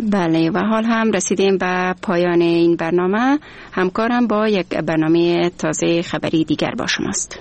بله و حال هم رسیدیم به پایان این برنامه. همکارم با یک برنامه تازه خبری دیگر با شماست.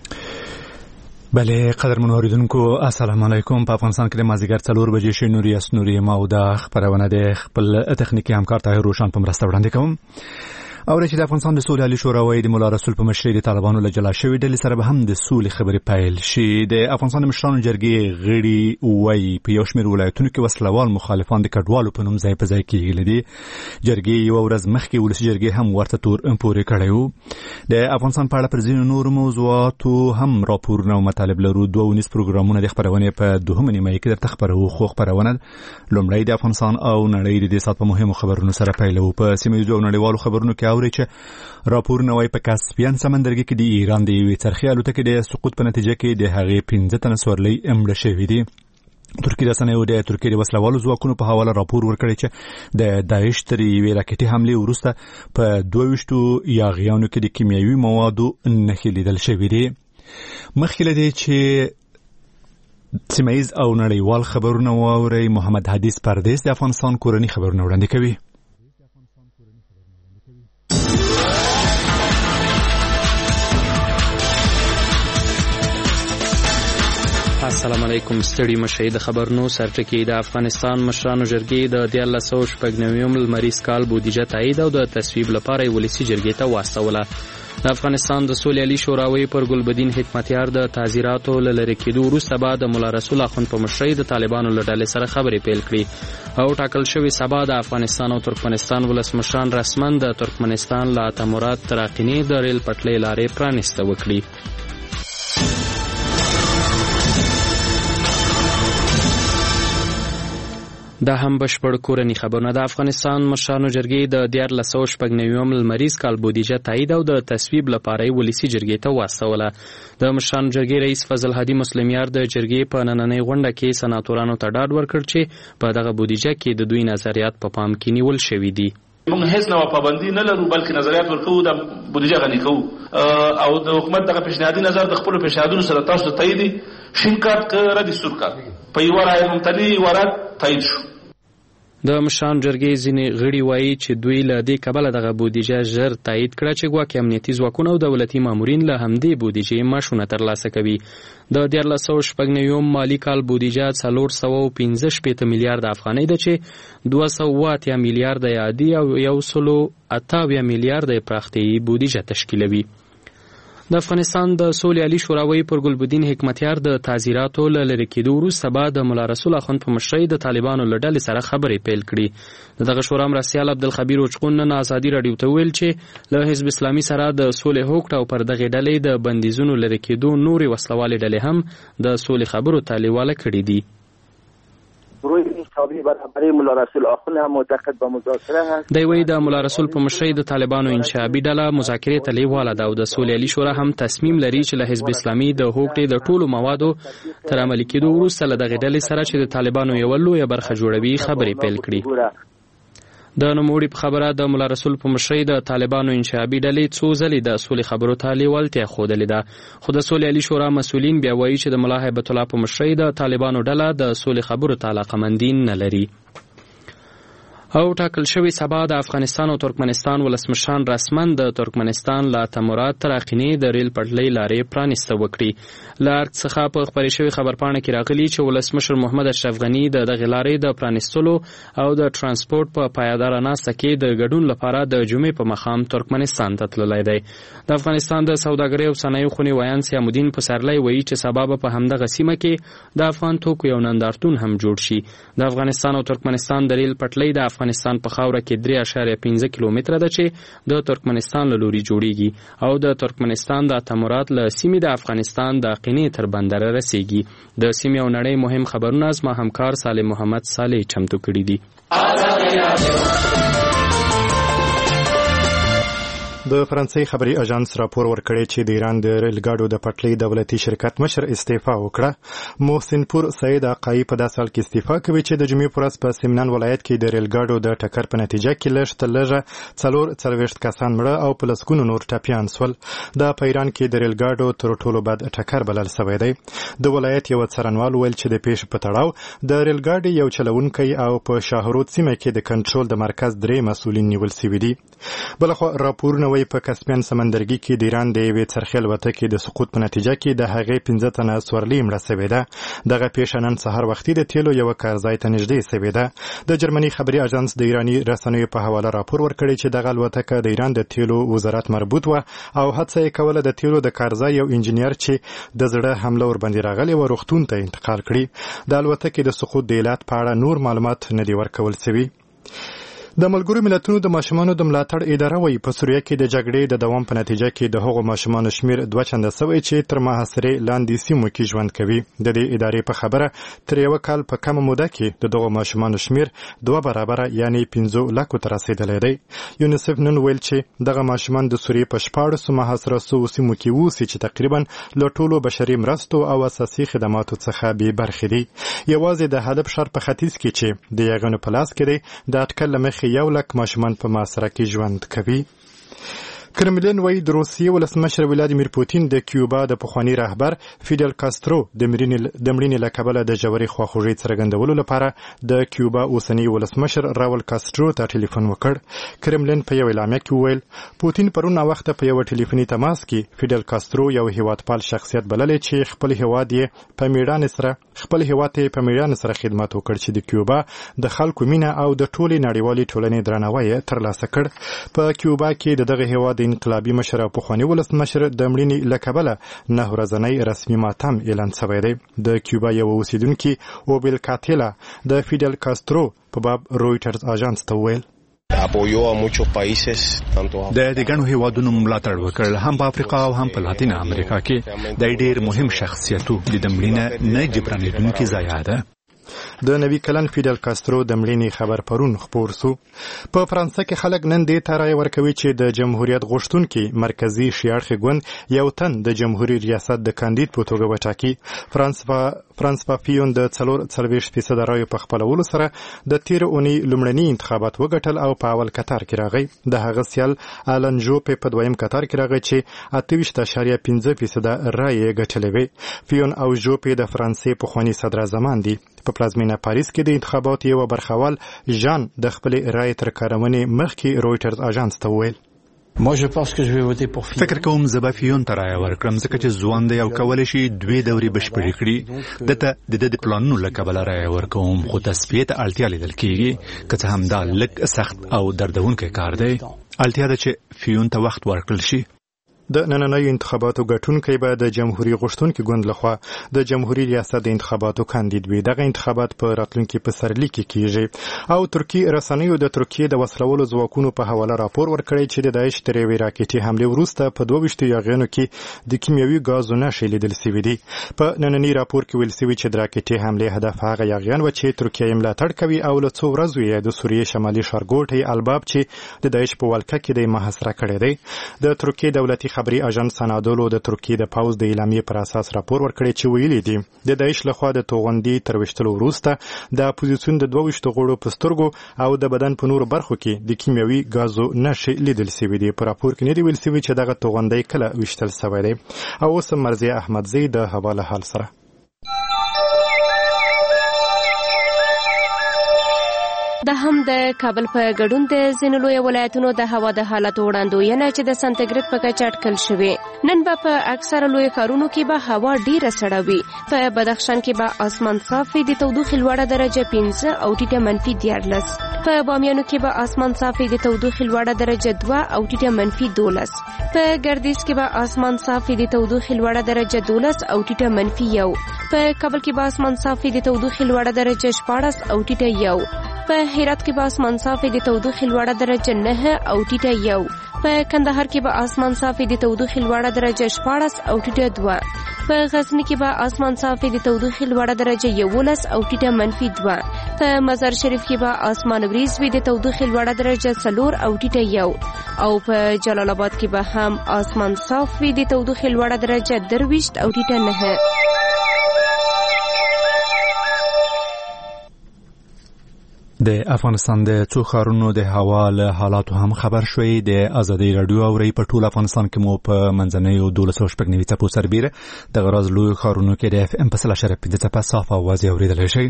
بله قدرمن اوریدونکو السلام علیکم. په افغانستان کې د مازدیګر 4 بجې شوي نوري اسنوري ما د خبرونه د خپل تخنیکی همکار طاهر روشن په مرسته وړاندې کوم. او چې د افغانستان د سولې عالی شورا وايي د مولا رسول په مشرۍ د طالبانو له جلا شوې ډلې سره به هم د سولې خبرې پیل شي. د افغانستان د مشرانو جرګې غړي وايي په یو شمېر ولایتونو کې وسلوال مخالفان د کډوالو په نوم ځای په ځای کېږي. دي جرګې یو ورځ مخکې ولسي جرګې هم ورته تور پورې کړی وو. د افغانستان په اړه پر ځینو نورو موضوعاتو هم راپورونه او مطالب لرو. 2 پروګرامونه د خبرونه په دوهمه نیمه کې درته خبرو. خو خبرونه لومړی د افغانستان او نړۍ د سات په مهمو خبرونو سره پیلو. په سیمه ییزو نړیوالو خبرونو کې اوري چې راپورونه وايي په کاسپیان سمندرګي کې د ایران د یوې څرخي الوتکې د سقوط په نتیجه کې د هغې 15 تنه سورلۍ مړه شوي دي. ترکیه رسنیو د ترکیې د وسلوالو ځواکونو په حواله راپور ورکړی چې د داعش تر یوې راکټي حملې وروسته په 22 یاغیانو کې د کیمیاوي موادو نښې لیدل شوي دي. مخکې له دې چې سیمه‌ییز او نړیوال خبرونه واوري، محمد حدیث پردیس د افغانستان کورنی خبرونه وړاندې کوي. السلام علیکم. ستړي مشهید خبرونو سرټکی. د افغانستان مشرانو جرګې د 1999 لمریز کال بودیجه تایید او د تصویب لپاره ولسی جرګې ته واستوله. د افغانستان د سولې عالی شوراوي پر ګلبدین حکمتیار د تعزیراتو لری کېدو وروسته بعد مولا رسول اخوند په مشرۍ د طالبانو له ډلې سره خبرې پیل کړې او ټاکل شوی سبا د افغانستان او ترکمنستان ولسمشران رسمن د ترکمنستان لا تمرات تراقینی د ریل پټلۍ لارې پرانیسته وکړي. دا هم بشپړ کورنی خبرونه. د افغانستان مشرانو جرګې د 1999 لمریز کال بودیجه تایید او د تصویب لپاره ولسی جرګې ته واستوله. د مشرانو جرګې رئیس فضل هادي مسلمیار د جرګې په نننۍ غونډه کې سناتورانو ته ډاډ ورکړ چې په دغه بودیجه کې د دوی نظریات په پام کې نیول شوي دي. موږ هیڅ نوع پابندي نه لرو، بلکې نظریات ورکوو، د بودیجه غني کوو او د حکومت دغه پیشنهادي نظر د خپل پیشنهادونو سره تاسو ته تایید شین کارت ردی سور کارت په یو رائے ممتنع ورات تایید شو. د مشرانو جرګې ځینې غړي وایي چې دوی له دې کبله دغه بودیجه ژر تایید کړه چې ګواکې امنیتي ځواکونه او دولتي مامورین له همدې بودیجې معاشونه ترلاسه کوي. د 1999 مالي کال بودیجه 415 میلیارد افغانۍ ده چې 280 میلیارد عادي او 180 میلیارد پراختیایي بودیجه تشکیلوي. د افغانستان د سولې عالی شوراوي پر ګلبدین حکمتیار د تعزیراتو لری کېدو وروسته بعد د مولا رسول اخوند په مشرۍ د طالبانو له ډلې سره خبرې پیل کړي. دغه شورا مرستیال عبدالخبیر اوچقون نن ازادي راډیو ته ویل چې له حزب اسلامي سره د سولې هوکړه او پر دغه ډلې د بندیزونو لری کېدو نورې وسلوالې ډلې هم د سولې خبرو ته لیواله کړي دي. روی حسابی برابری مولا رسول اخوند هم معتقد به مذاکره هست. دی وی د مولا رسول په مشرۍ د طالبانو انشعابي ډله مذاکرې ته لیواله ده او د سولې عالی شورا هم تصمیم لري چې له حزب اسلامي د هوکړې د ټولو موادو تر عملي کېدو وروسته له دغې ډلې سره چې د طالبانو یوه لویه برخه جوړوي خبرې پیل کړي. د نوموړي په خبره د مولا رسول په مشرۍ د طالبانو انشعابي ډلې څو ځلې د سولې خبرو ته لیوالتیا ښودلې ده، خو د سولې عالی شورا مسؤلین بیا وایي چې د ملا هیبت الله په مشرۍ د طالبانو ډله د سولې خبرو ته علاقمندي نه لري. او ټاکل شوی سبا د افغانستان او ترکمنستان ولسمشران رسمن د ترکمنستان لا تمرات تراقینی د ریل پټلۍ لارې پرانیسته وکړي. له ارګ څخه په خپرې شوې خبرپاڼه کې راغلي چې ولسمشر محمد اشرف غني د دغې لارې د پرانیستلو او د ترانسپورت په پایداره ناسته کې د ګډون لپاره د جمعې په مخام ترکمنستان ته تللی دی. د افغانستان د سوداګرۍ او صنایعو خونې ویان سیامالدین پسرلی وایي چې سبا به په همدغه سیمه کې د افغان توکو یو نندارتون هم جوړ شي. د افغانستان او ترکمنستان د ریل پټلۍ د افغانستان په خاوره کې 3.15 کیلومتره ده چې د ترکمنستان له لوري جوړیږي او د ترکمنستان د تمرات له سیمې د افغانستان د قینې تر بندره رسیږي. د سیمې او نړۍ مهم خبرونه زما همکار صالح محمد صالح چمتو کړي دي. د فرانسې خبري اژانس راپور ورکړی چې د ایران د ریل ګاډو د پټلۍ دولتي شرکت مشر استعفا وکړه. محسن پور سید عقایی په داسې حال کې استعفا کوي چې د جمعې پر ورځ په سمنان ولایت کې د ریل ګاډو د ټکر په نتیجه کې لږ تر لږه 40 کسان مړه او په لسګونو نور ټپیان سول. دا په ایران کې د ریل ګاډو تر ټولو بد ټکر بلل شوی دی. د ولایت یو څارنوال ویل چې د پیښې په تړاو د ریل ګاډي یو چلونکی او په شاهرود سیمه کې د کنټرول د مرکز درې مسؤلین نیول شوي دي. بلخو راپورونه وایي په کسپین سمندرګي کې د ایران د یوې څرخي الوتکې د سقوط په نتیجه کې د هغې 15 تنه سورلي مړه شوې ده. دغه پیښه نن سهار وختي د تیلو یو کارځای ته نږدې شوې ده. د جرمني خبري اژانس د ایراني رسنیو په حواله راپور ورکړی چې دغه الوتکه د ایران د تیلو وزارت مربوط و او هڅه یې کوله د تیلو د کارځای یو انجنیر چې د زړه حمله ورباندې راغلی و روغتون ته انتقال کړي. د الوتکې د سقوط د علت په اړه نور معلومات نه دي ورکول شوي. د ملګرو ملتونو د ماشومانو د ملاتړ اداره وایي په سوریه کې د جګړې د دوام په نتیجه کې د هغو ماشومانو شمیر 2 چنده شوی چې تر محاصرې لاندې سیمو کې ژوند کوي. د دې ادارې په خبره تر یو کال په کمه موده کې د دغو ماشومانو شمیر 2 برابره یعنی 15 لکو ته رسیدلی دی. یونیسف نن ویل چې دغه ماشومان د سوریې په 14 محاصره شوو سیمو کې اوسي چې تقریبا له ټولو بشري مرستو او اساسي خدماتو څخه بې برخې دي. یوازې د حلب ښار په ختیځ کې چې د یاغانو په لاس کې دی د اټکل له مخې 1 لک ماشومان په محاصره کې ژوند کوي. کرملین وایي د روسیې ولسمشر ولادیمیر پوتین د کیوبا د پخواني رهبر فیدل کاسترو د مړینې له کبله د ژورې خواخوږۍ څرګندولو لپاره د کیوبا اوسني ولسمشر راول کاسترو ته ټلیفون وکړ. کرملین په یو اعلامیه کې وویل پوتین پرون وخت په یو ټلیفوني تماس کې فیدل کاسترو یو هیوادپال شخصیت بللی چې خپل هیواد یې په میړانې سره خدمت وکړ چې د کیوبا د خلکو مینه او د ټولې نړیوالې ټولنې درناوی ترلاسه کړ. په کیوبا کې د دغه هیواد انقلابي مشر او پخواني ولسمشر د مړینې له کبله 9 ورځنی رسمي ماتم اعلان شوی دی. د کیوبا یو اوسیدونکي اوبیل کاتیلا د فیدل کاسترو په باب رویټرز اژانس ته وویل د ګڼو هیوادونو ملاتړ وکړ هم په افریقا او هم په لاتین امریکا کې د ډېر مهم شخصیتو د مړینې نه جبرانېدونکې ضایعه ده. د نوي کلن فیدل کاسترو د مړینې خبر پرون خپور سو. په فرانسه کې خلک نن دې ته رایه ورکوي چې د جمهوریت غوښتونکي مرکزي شیاړخي ګوند یو تن د جمهوریت ریاست د کاندید په توګه وټاکي. فرانس پاپیون د 40% رایو په خپلولو سره د تیر اونۍ لومړني انتخابات وګټل او په اول کتار کې راغی. د هغه سیال آلن جوپې په دویم کتار کې راغی چې 28.5% رایې ګټلې وې. فیون او جوپې د فرانسې پخواني صدراعظمان دي. په پلازمینه پاریس کې د انتخاباتو یو برخوال ژان د خپل رایې تر کارونې مخکې رویټرز اژانس ته وویل فکر کوم زه به فیون ته رایه ورکړم ځکه چې ځوان دی او کولی شي 2 دورې بشپړې کړي. دته د پلانونو له کبله رایه ورکوم خو تصفیې ته اړتیا لیدل کېږي که څه هم دا لږ سخت او دردونکی کار دی. اړتیا ده چې فیون ته وخت ورکړل شي. د نننۍ انتخاباتو ګټونکي به د جمهوریت غوښتونکي ګوند لخوا د جمهوریت ریاست د انتخاباتو کاندید وي. دغه انتخابات په راتلونکي پسرلي کې کیږي. او ترکی رسنیو د ترکیې د وسلولو ځواکونو په حواله راپور ورکړی چې د داعش تر یوې راکټي حملې وروسته په 22 یاغیانو کې د کیمیاوي ګازو نښې لیدل شوي دي. په ننني راپور کې ویل شوي چې د راکټي حملې هدف هغه یاغیان و چې ترکیه یې ملاتړ کوي او له څو ورځو یې د سوریې شمالي ښارګوټی الباب چې د داعش په ولکه کې د محاصره کړی دی. د ترکیې دولتي خبري اژانس سنادولو د ترکیې د پاوز د اعلامیې پر اساس راپور ورکړی چې ویلي دي د داعش لخوا د توغندي تر وشتلو وروسته د اپوزیسیون د 22 غړو په سترګو او د بدن په نورو برخو کې د کیمیاوي ګازو نښې لیدل شوي دي. په راپور کې نه دی ویل شوي چې دغه توغندی کله وشتل شوی دی. او اوس مرضیه احمدزی د حواله حال سره. د هم د کابل په ګډون د ځینو لوی ولایتونو د هوا د حالت وړاندوینه چې د سانتیګریډ په کچه اټکل شوې. نن به په اکثره لوی ښارونو کې به هوا ډیره سړه وي. په بدخشان کې به اسمان صاف وي، د تودوخې لوړه درجه 15 او ټیټه -14. په بامیانو کې به اسمان صاف وي، د تودوخې لوړه درجه 2 او ټیټه -2. په ګردیز کې به اسمان صاف وي، د تودوخې لوړه درجه 12 او ټیټه -1. په کابل کې به اسمان صاف وي، د تودوخې لوړه درجه 14 او ټیټه 1. په هرات کې به اسمان صاف وي، د تودوخې لوړه درجه 9 او ټیټه 1. په کندهار کې به اسمان صاف وي، د تودوخې لوړه درجه 14 او ټیټه 2. په غزنی کې به اسمان صاف وي، د تودوخې لوړه درجه 11 او ټیټه -2. په مزار شریف کې به اسمان وریځ وي، د تودوخې لوړه درجه 4 او ټیټه 1، او په جلال آباد کې به هم اسمان صاف وي، د تودوخې لوړه درجه 23 او ټیټه 9. د افغانستان د څو ښارونو د هوا له حالاتو هم خبر شوي. د ازادي رادیو اوري په ټول افغانستان کې مو په منځنیو 12 څپو سربیره د غراز لوی ښارونو کې د FM په 0.5 څپه صاف اواز اوریدلی شي.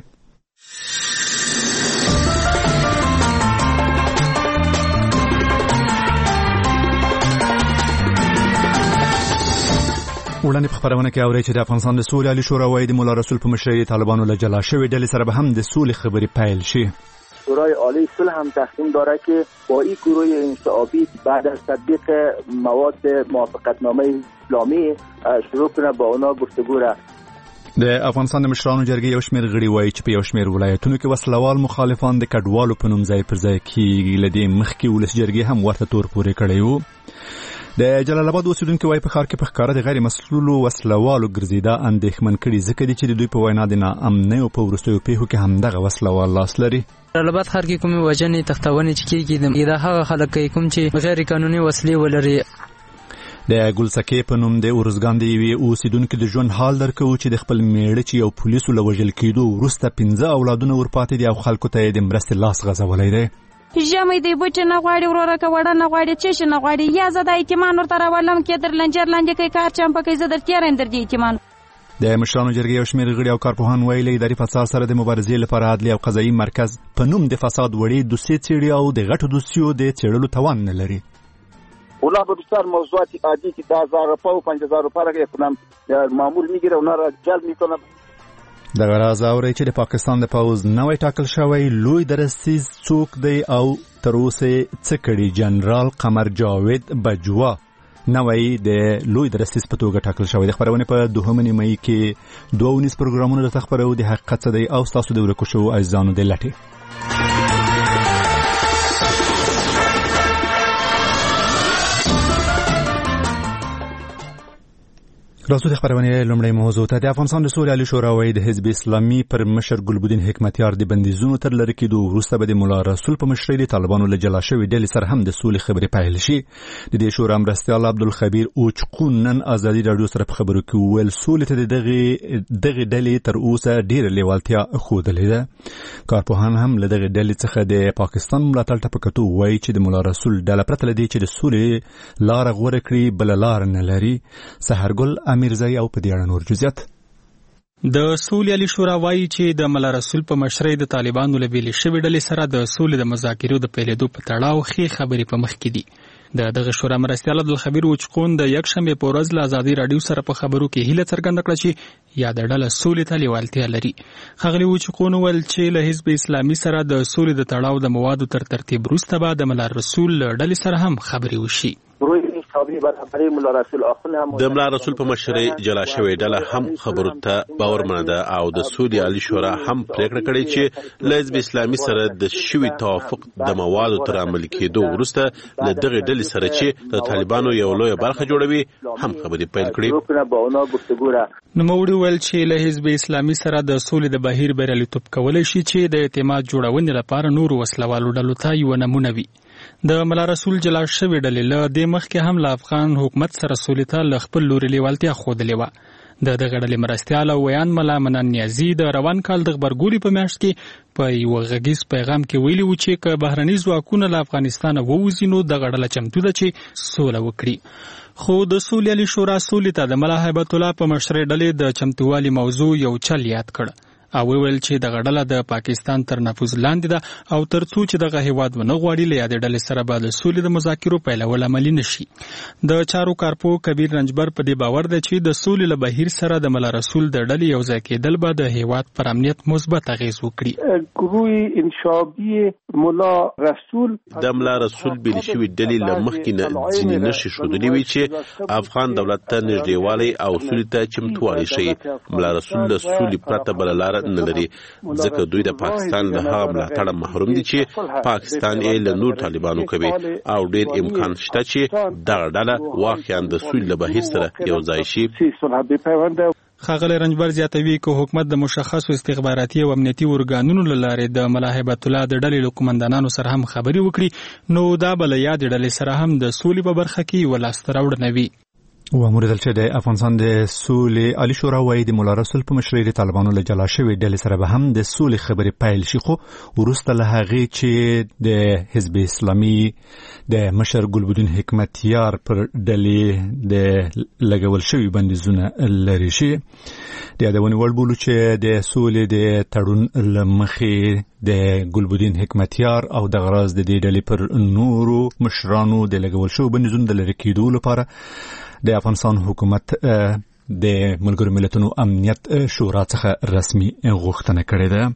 وړاندې په خبرونه کې اوري چې د افغانستان د سولې عالی شورا وايي د مولا رسول په مشرۍ طالبانو له جلا شوې ډلې سره به هم د سولې خبرې پیل شي. شورای عالی صلح هم تصمیم داره که با این گروه انشعابی بعد از تطبیق مواد موافقتنامه اسلامی شروع کنه با اونا گفتگو را. د افغانستان د مشرانو جرګې یو شمېر غړي وایي چې په یو شمېر ولایتونو کې وسلوال مخالفان د کډوالو په نوم ځای پر ځای کېږي. له دې مخکې ولس جرګې هم ورته تور پورې کړی وو. د جلال آباد اوسیدونکو وایي په ښار کې په ښکاره د غیر مسلولو وسلوالو ګرځېدا اندېښمن کړي، ځکه چې د دوی په وینا د ناامنۍ او په وروستیو پیښو کې همدغه وسلوال لاس لري. جلال آباد ښار کې کومې وژنې تختونې چې کېږي دا هغه خلک کوي کوم چې غیر قانوني وسلې ولري. د ګلسکې په نوم د اورزګان د یوې اوسیدونکو د ژوند حال درکوو چې د خپل میړه چې یو پولیسو له وژل کېدو وروسته 15 اولادونه ورپاتې دي او خلکو ته یې د مرستې لاس غځولی دی. ژمی دی بوټ نه غواړي وروره که وړه نه غواړي چش نه غواړي، یا زه د اعتمان ورته راولم کې در لنجر لاندې کوي کار چم پکې زه در تیارم در دې اعتمان. د مشرانو جرګې یو شمېر غړي او کارپوهان وایي له اداري فساد سره د مبارزې لپاره عدلي او قضایي مرکز په نوم د فساد وړې دوسیې څېړي او د غټو دوسیو د څېړلو توان نه لري. اونا به بیشتر موضوعات عادی که 10,000 روپیه و 50,000 روپیه را کنم معمول میگیره اونا را جلب میکنه. د غراز اوري چې د پاکستان د پوز نوې ټاکل شوی لوی درستیز څوک دی او تر اوسه څه کړي. جنرال قمر جاوید بجوا نوې د لوی درستیز په توګه ټاکل شوی. د خبرونه په 2 مې کې 22 پروګرامونه د خبرو د حقیقت څخه دی او تاسو د ورکو شو عزیزانو د لټي. راځو د خبرونه لومړی موضوع ته. د افغانستان د سولې عالی شورا وايي د حزب اسلامي پر مشر ګلبدین حکمتیار د بندیزونو تر لری کېدو وروسته به د مولا رسول په مشرۍ د طالبانو له جلا شوې ډلې سره هم د سولې خبرې پیل شي. د دې شورا مرستیال عبدالخبیر اوچقون نن ازادي رادیو سره په خبرو کې وویل سولې ته دغه ډلې تر اوسه ډېره لیوالتیا ښودلې ده. کارپوهان هم له دغه ډلې څخه د پاکستان ملاتړ ته په کتو وایي چې د مولا رسول ډله پرته له دې چې د سولې لاره غوره کړي بله لار نه لري. سحرګل میرزای او په دې اړه نور جزئیات. د سولې عالی شورا وایي چې د مولا رسول په مشرۍ د طالبانو له بیلې شوې ډلې سره د سولې د مذاکرو د پیلېدو په تړاو ښې خبرې په مخ کې دي. دغه شورا مرستیال عبدالخبیر اوچقون د یکشنبې په ورځ له ازادي رادیو سره په خبرو کې هیله څرګنده کړه چې یاده ډله سولې ته لیوالتیا لري. ښاغلي اوچقون وویل چې له حزب اسلامي سره د سولې د تړاو د موادو تر ترتیب وروسته به د مولا رسول ډلې سره هم خبرې وشي. د مولا رسول په مشرۍ جلا شوې ډله هم خبرو ته باورمنه ده او د سولې عالی شورا هم پریکړه کړې چې له حزب اسلامي سره د شوي توافق د موادو تر عملي کېدو وروسته له دغه ډلې سره چې د طالبانو یو لویه برخه جوړوي هم خبرې پیل کړې. نوموړي وویل چې له حزب اسلامي سره د سولې د بهیر بریالیتوب کولی شي چې د اعتماد جوړونې لپاره نورو وسلوالو ډلو ته یوه نمونه وي. د مولا رسول جلا شوې ډلې له دې مخکې هم له افغان حکومت سره سولې ته له خپل لوري لیوالتیا ښودلې وه. دغه ډلې مرستیال او ویان ملا منان نیازي د روان کال د غبرګولي په میاشت کې په یوه غږیز پیغام کې ویلي و چې که بهرني ځواکونه له افغانستانه ووځي نو دغه ډله چمتو ده چې سوله وکړي. خو د سولې عالی شورا سولې ته د ملا هیبت الله په مشرۍ ډلې د چمتووالي موضوع یو چل یاد کړ او ویل چې دغه ډله د پاکستان تر نفوذ لاندې ده او ترڅو چې دغه هیواد ونه غواړي له یادې ډلې سره به د سولې د مذاکرو پیلول عملي نشي. د چارو کارپو کبیر رنجبر په دې باور دی چې د سولې له بهیر سره د مولا رسول د ډلې یو ځای کېدل به د هیواد پر امنیت مثبت اغیز وکړي. گروه انشعابي مولا رسول د مولا رسول بیل شوی ډلې له مخکې نه ځینې نښې ښودلې وي چې افغان دولت ته نږدېوالی او سولې ته چمتووالی ښیي. مولا رسول له سولې پرته بله لاره نه لري ځکه دوی د پاکستان له هغه ملاتړه محروم دي چې پاکستان یې له نور طالبانو کوي او ډېر امکان شته چې دغه ډله واقعا د سولې له بهیر سره یو ځای شي. ښاغلی رنجبر زیاتوي که حکومت د مشخصو استخباراتي او امنیتي ارګانونو له لارې د ملا هیبت الله د ډلې له قومندانانو سره هم خبرې وکړي نو دا به له یادې ډلې سره هم د سولې په برخه کې یوه لاسته راوړنه وي. وموردل چې د افغانستان د سولې عالی شورا وايي د مولا رسول په مشرۍ د طالبانو له جلا شوې ډلې سره به هم د سولې خبرې پیل شي، خو وروسته له هغې چې د حزب اسلامي د مشر ګلبدین حکمتیار پر ډلې د لګول شوي بندیزونه لرې شي. د یادونې وړ بولو چې د سولې د تړون له مخې د ګلبدین حکمتیار او د غراز د دې ډلې پر نورو مشرانو د لګول شوي بندیزونو د لرې کېدو لپاره د افغانستان حکومت د ملګرو ملتونو امنیت شورا څخه رسمي غوښتنه کړې ده.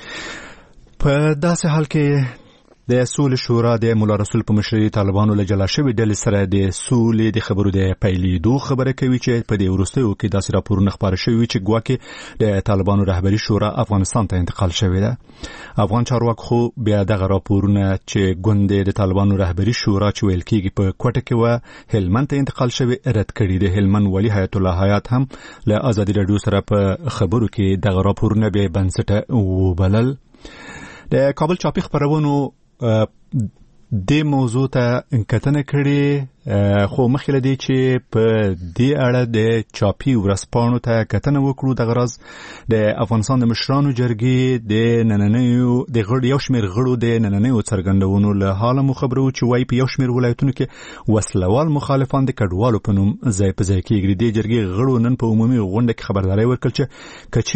په داسې حال کې د سولې شورا د مولا رسول په مشرۍ طالبانو له جلا شوې ډلې سره د سولې د خبرو د پیلېدو خبره کوي چې په دې وروستیو کې داسې راپورونه خپاره شوي چې ګواکې د طالبانو رهبري شورا افغانستان ته انتقال شوې ده. افغان چارواکو خو بیا دغه راپورونه چې ګوند د طالبانو رهبري شورا چې ویل کېږي په کوټه کې و هلمند ته انتقال شوی رد کړي. د هلمند والي حیات الله حیات هم له ازادي راډیو سره په خبرو کې دغه راپورونه به بنسټه وبلل. د کابل چاپی خبرونو د موضوع ته کتنه کړي، خو مخکې له دې چې په دې اړه د چاپی ورځپاڼو ته کتنه وکړو د غرض د افغانستان د مشرانو جرګې د نننیو د یو شمېر غړو د نننیو څرګندونو له حاله مو خبرو چې وایي په یو شمېر ولایتونو کې وسلوال مخالفان د کډوالو په نوم ځای په ځای کېږي. د جرګې غړو نن په عمومي غونډه کې خبرداری ورکړل چې که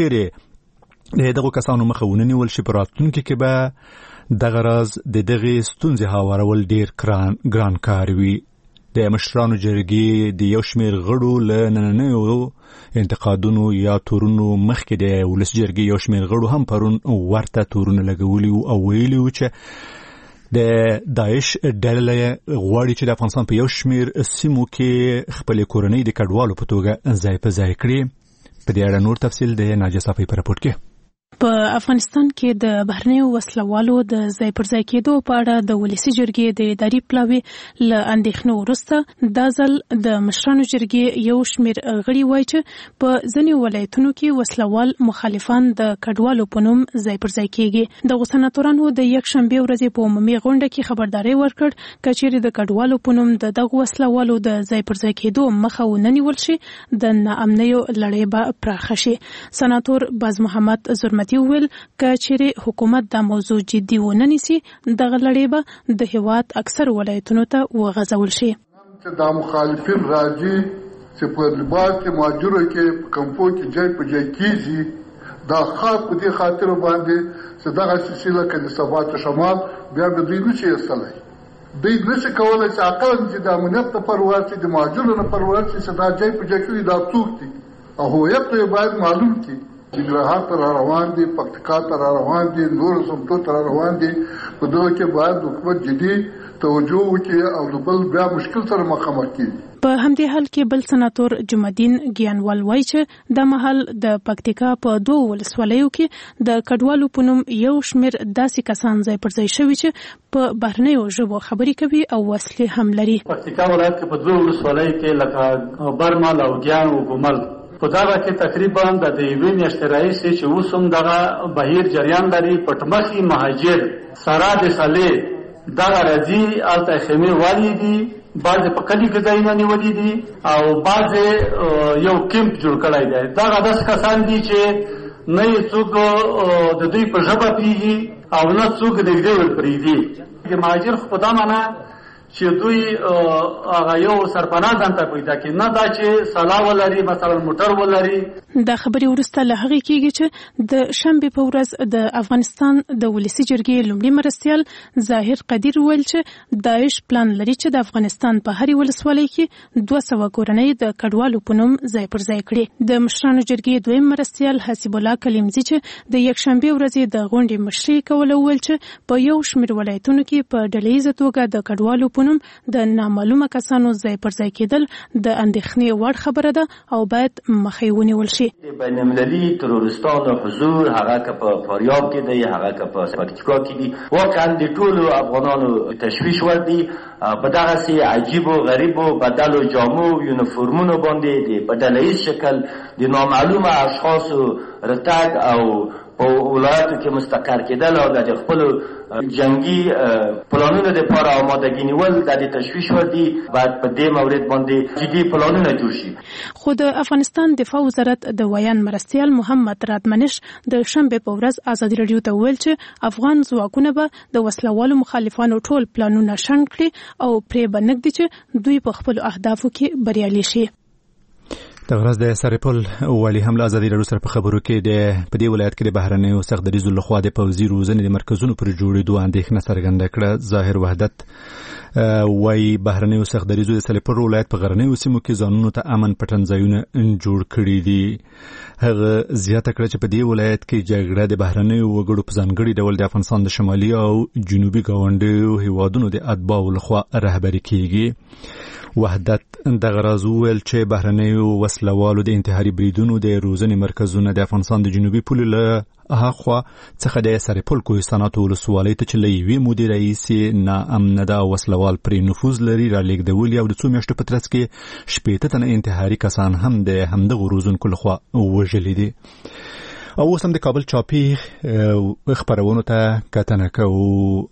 چیرې دغو کسانو مخه ونه نیول شي په راتلونکي کې به دغه راز د دغې ستونزې هوارول ډیر ګران کار وي. د مشرانو جرګې د یو شمېر غړو له نننیو انتقادونو یا تورونو مخکې د ولس جرګې یو شمېر غړو هم پرون ورته تورونه لګولي او ویلي وو چې د داعش ډله غواړي چې د افغانستان په یو شمېر سیمو کې خپلې کورنۍ د کډوالو په توګه ځای په ځای کړي. په دې اړه نور تفصیل د ناجیه صافی په راپور کې. په افغانستان کې د بهرنیو وسلوالو د ځای پر ځای کېدو په اړه د ولسي جرګې د اداري پلاوي له اندېښنو وروسته دا ځل د مشرانو جرګې یو شمېر غړي وایي چې په ځینې ولایتونو کې وسلوال مخالفان د کډوالو په نوم ځای پر ځای کېږي. دغو سناتورانو د یکشنبې ورځې په عمومي غونډه کې خبرداری ورکړ که چیرې د کډوالو په نوم د دغو وسلوالو د ځای پر ځای کېدو مخه ونه نیول شي د ناامنیو لړۍ به پراخه شي. سناتور باز محمد زرمتي ویل که چیرې حکومت دا موضوع جدي ونه نیسي دغه لړۍ به د هېواد اکثر ولایتونو ته وغځول شي. دا مخالفین راځي چې په لباس کې مهاجرو کې په کمپو کې ځای په ځای کېږي دا خاص په دې خاطر باندې چې دغه سلسله کې د ثبات شمال بیا به دوی نشي ایستلی. دوی نشي کولی چې اقل چې د امنیت نه پروا شي د مهاجرو نه پروا شي چې دا ځای په ځای کوي دا څوک دي او هویت یې باید معلوم کړي. ننګرهار ته را روان دي، پکتیکا ته را روان دي، نورو سمتو ته را روان دي. په دغه کې باید حکومت جدي توجه وکړي او د بل بیا مشکل سره مخامخ کړي. په همدې حال کې بل سناتور جمعالدین ګیانوال وایي چې د مهال د پکتیکا په 2 ولسوالیو کې د کډوالو په نوم یو شمېر داسې کسان ځای پر ځای شوي چې په بهرنیو ژبو خبرې کوي او وسلې هم لري. پکتیکا ولایت کې په 2 ولسوالیو کې لکه برمل او ګیان او ګمل په دغه کې تقریبا د یوې میاشتې راهیسې چې اوس هم دغه بهیر جریان لري. پټمخي مهاجر سره د صالح دغه راځي هلته خیمې والي دي، بعضې په کلي کې ځایونه نیولي دي او بعضې یو کیمپ جوړ کړی دی. دغه داسې کسان دي چې نه یې څوک د دوی په ژبه پوهېږي او نه څوک نږدې ورپرېږدي. د مهاجر خو په دا معنا چې دوی هغه یو سرپناه ځان ته پیدا کړي، نه دا چې سلا ولري مثلا موټر ولري. دا خبرې وروسته له هغې کېږي چې د شنبې په ورځ د افغانستان د ولسي جرګې لومړي مرستیال ظاهر قدیر ویل چې داعش پلان لري چې د افغانستان په هرې ولسوالۍ کې 200 کورنۍ د کډوالو په نوم ځای پر ځای کړي. د مشرانو جرګې دویم مرستیال حسیب الله کلیمزي چې د یکشنبې ورځې د غونډې مشري کوله ویل چې په یو شمېر ولایتونو کې په ډله ییزه توګه د کډوالو په نوم د نامعلومه کسانو ځای پر ځای کېدل د اندېښنې وړ خبره ده او باید مخې ونیول شي. بین المللي تروریستانو حضور هغه که په فاریاب کې دی هغه که په پکتیکا کې دی واقعا د ټولو افغانانو تشویش ور دي په دغسې عجیبو غریبو بدلو جامو یونیفورمونو باندې په ډلهییز شکل د نامعلومه اشخاصو رتګ او په ولایتو کې مستقر کېدل او د خپلو جنگي پلانونو لپاره آمادګي نیول د تشویش ور دي. باید په دې مورد باندې جدي پلانونه جوړ شي. خو د افغانستان دفاع وزارت د ویان مرستیال محمد رادمنش د شنبه په ورځ ازادي رادیو ته ویل چې افغان ځواکونه به د وسلوالو مخالفانو ټول پلانونه شنډ کړي او پرې به نږدي چې دوی په خپل اهدافو کې بریالي شي. د غرض د سرپل والی هم له ازادي رادیو سره په خبرو کې د په دې ولایت کې د بهرنیو سختدریزو لخوا د پوځي روزنې د مرکزونو پر جوړېدو اندېښنه څرګنده کړه. ظاهر وحدت وايي بهرنیو سختدریزو د سرپل ولایت په غرنیو سیمو کې ځانونو ته امن پټنځایونه جوړ کړي دي. هغه زیاته کړه چې په دې ولایت کې جګړه د بهرنیو وګړو په ځانګړي ډول د افغانستان د شمالي او جنوبي ګاونډیو هیوادونو د اتباعو لخوا رهبري کیږي. وحدت د غرض ویل چې بهرنیو وسلوالو د انتحاري بریدونو د روزنې مرکزونه د افغانستان د جنوبي پولې له هاخوا څخه د سرپل کوهستانات ولسوالۍ ته چې له یوې مودې راهیسې ناامنه ده او وسلوال پرې نفوذ لري رالیږدولي او د څو میاشتو په ترڅ کې شپېته تنه انتحاري کسان هم د همدغو روزونکو لخوا وژلي دي. او اوس هم د کابل چاپي خپرونو ته کتنه کوو.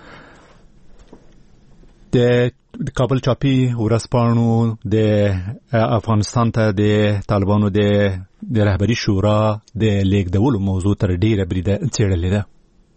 د کابل چاپي ورځپاڼو د افغانستان ته د طالبانو د رهبري شورا د لیږدولو موضوع تر ډیره بریده څېړلې ده.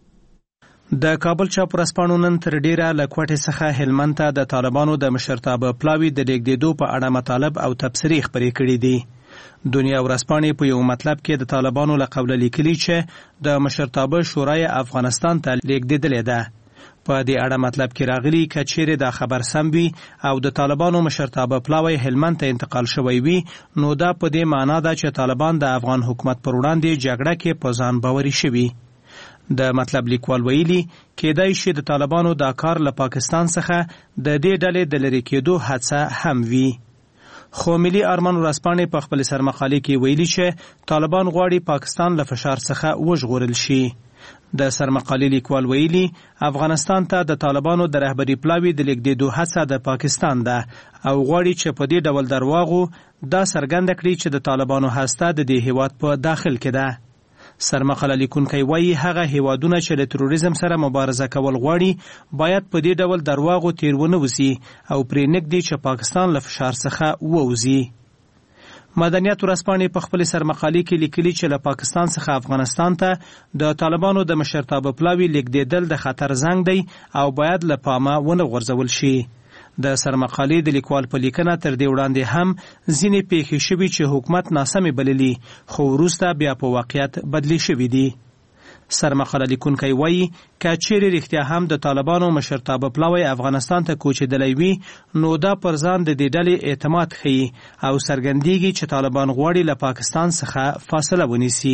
د کابل چاپ ورځپاڼو نن تر ډیره له کوټې څخه هلمند ته د طالبانو د مشرتابه پلاوي د لیږدېدو په اړه مطالب او تبصرې خپرې کړي دي. دنیا ورځپاڼې په یو مطلب کې د طالبانو له قبله لیکلي چې د مشرتابه شورای افغانستان ته لیږدېدلې ده. په دې اړه مطلب کې راغلي که چیرې دا خبر سم وي او د طالبانو مشرتابه پلاوی هلمند ته انتقال شوی وي نو دا په دې معنا ده چې طالبان د افغان حکومت پر وړاندې جګړه کې په ځان باوري شوي. د مطلب لیکوال ویلي کېدای شي د طالبانو دا کار له پاکستان څخه د دې ډلې د لرې کېدو هڅه هم وي. خو ملي ارمان ورځپاڼې په خپل سرمقالې کې ویلي چې طالبان غواړي پاکستان له فشار څخه وژغورل شي. د سرمقالې لیکوال ویلي افغانستان ته د طالبانو د رهبري پلاوي د لیږدېدو هڅه د پاکستان ده او غواړي چې په دې ډول درواغو دا څرګنده کړي چې د طالبانو هسته د دې هیواد په داخل کې ده. سرمقاله لیکونکی وایي هغه هیوادونه چې له تروریزم سره مبارزه کول غواړي باید په دې ډول درواغو تیر ونه وځي او پرې نږدي چې پاکستان له فشار څخه ووځي. مدنیت ورځپاڼې په خپل سرمقالې کې لیکلي چې له پاکستان څخه افغانستان ته د طالبانو د مشرتابه پلاوي لیږدېدل د خطر زنګ دی او باید له پامه ونه غورځول شي. د سرمقالې د لیکوال په لیکنه تر دې وړاندې هم ځینې پیښې شوي چې حکومت ناسمې بللي خو وروسته بیا په واقعیت بدلی شوي دي. سرمقاله لیکونکی وایي که چیرې رښتیا هم د طالبانو مشرتابه پلاوی افغانستان ته کوچېدلی وي نو دا پر ځان د دې ډلې اعتماد ښیي او څرګندېږي چې طالبان غواړي له پاکستان څخه فاصله ونیسي.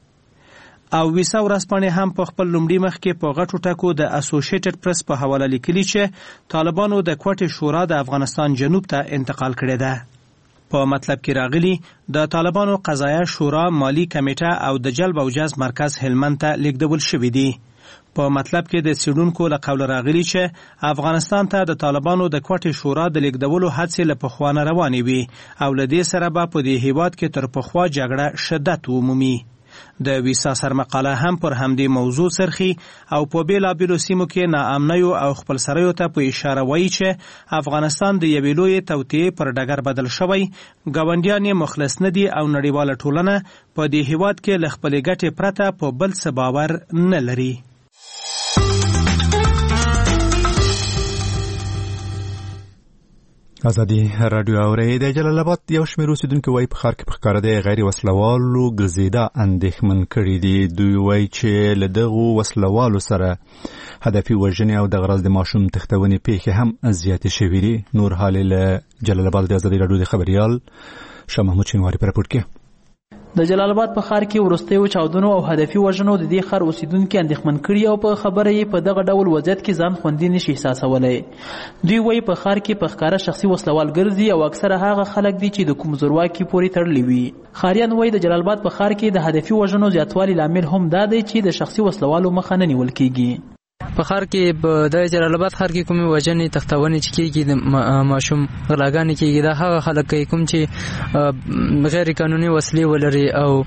او ویسا ورځپاڼې هم په خپل لومړي مخ کې په غټو ټکو د اسوسییټډ پریس په حواله لیکلي چې طالبانو د کوټې شورا د افغانستان جنوب ته انتقال کړې ده. په مطلب کې راغلي د طالبانو قضایه شورا مالی کمیټه او د جلب او جذب مرکز هلمند ته لیږدول شوي دي. په مطلب کې د څېړونکو له قوله راغلي چې افغانستان ته د طالبانو د کوټې شورا د لیږدولو هڅې له پخوا نه روانې وي او له دې سره به په دې هیواد کې تر پخوا جګړه شدت ومومي. د ویسا سرمقاله هم پر همدې موضوع سرخي او په بیلابیلو سیمو کې ناامنیو او خپلسریو ته په اشاره وایي چې افغانستان د یوې لویې توطیې پر ډګر بدل شوی، ګاونډیان یې مخلص نه دي او نړیواله ټولنه په دې هیواد کې له خپلې ګټې پرته په بل څه باور نه لري. ازادي رادیو اوري د جلال آباد یو شمېر اوسیدونکو وایي په ښار کې په ښکاره د غیر وسلوالو ګرځېدا اندېښمن کړي دي. دوی وایي چې له دغو وسلوالو سره هدفي وژنې او د غرض د ماشوم تښتونې پیښې هم زیاتې شوي دي. نور حال له جلال آباد د ازادي رادیو د خبریال شاه محمود شینواري په راپور کې. د جلال آباد په ښار کې وروستیو چاودنو او هدفي وژنو د دې ښار اوسیدونکي اندېښمن کړي او په خبره یې په دغه ډول وضعیت کې ځان خوندي نشي احساسولی. دوی وایي په ښار کې په ښکاره شخصي وسلوال ګرځي او اکثره هغه خلک دي چې د کوم زورواکي پورې تړلي وي. ښاریان وایي د جلال آباد په ښار کې د هدفي وژنو زیاتوالي لامل هم دا دی چې د شخصي وسلوالو مخه نه نیول کیږي. په ښار کې د جلال آباد ښار کې کومې وژنې تختونې چې کېږي د ماشوم غلاګانې کېږي دا هغه خلک کوي کوم چې غیر قانوني وسلې ولري او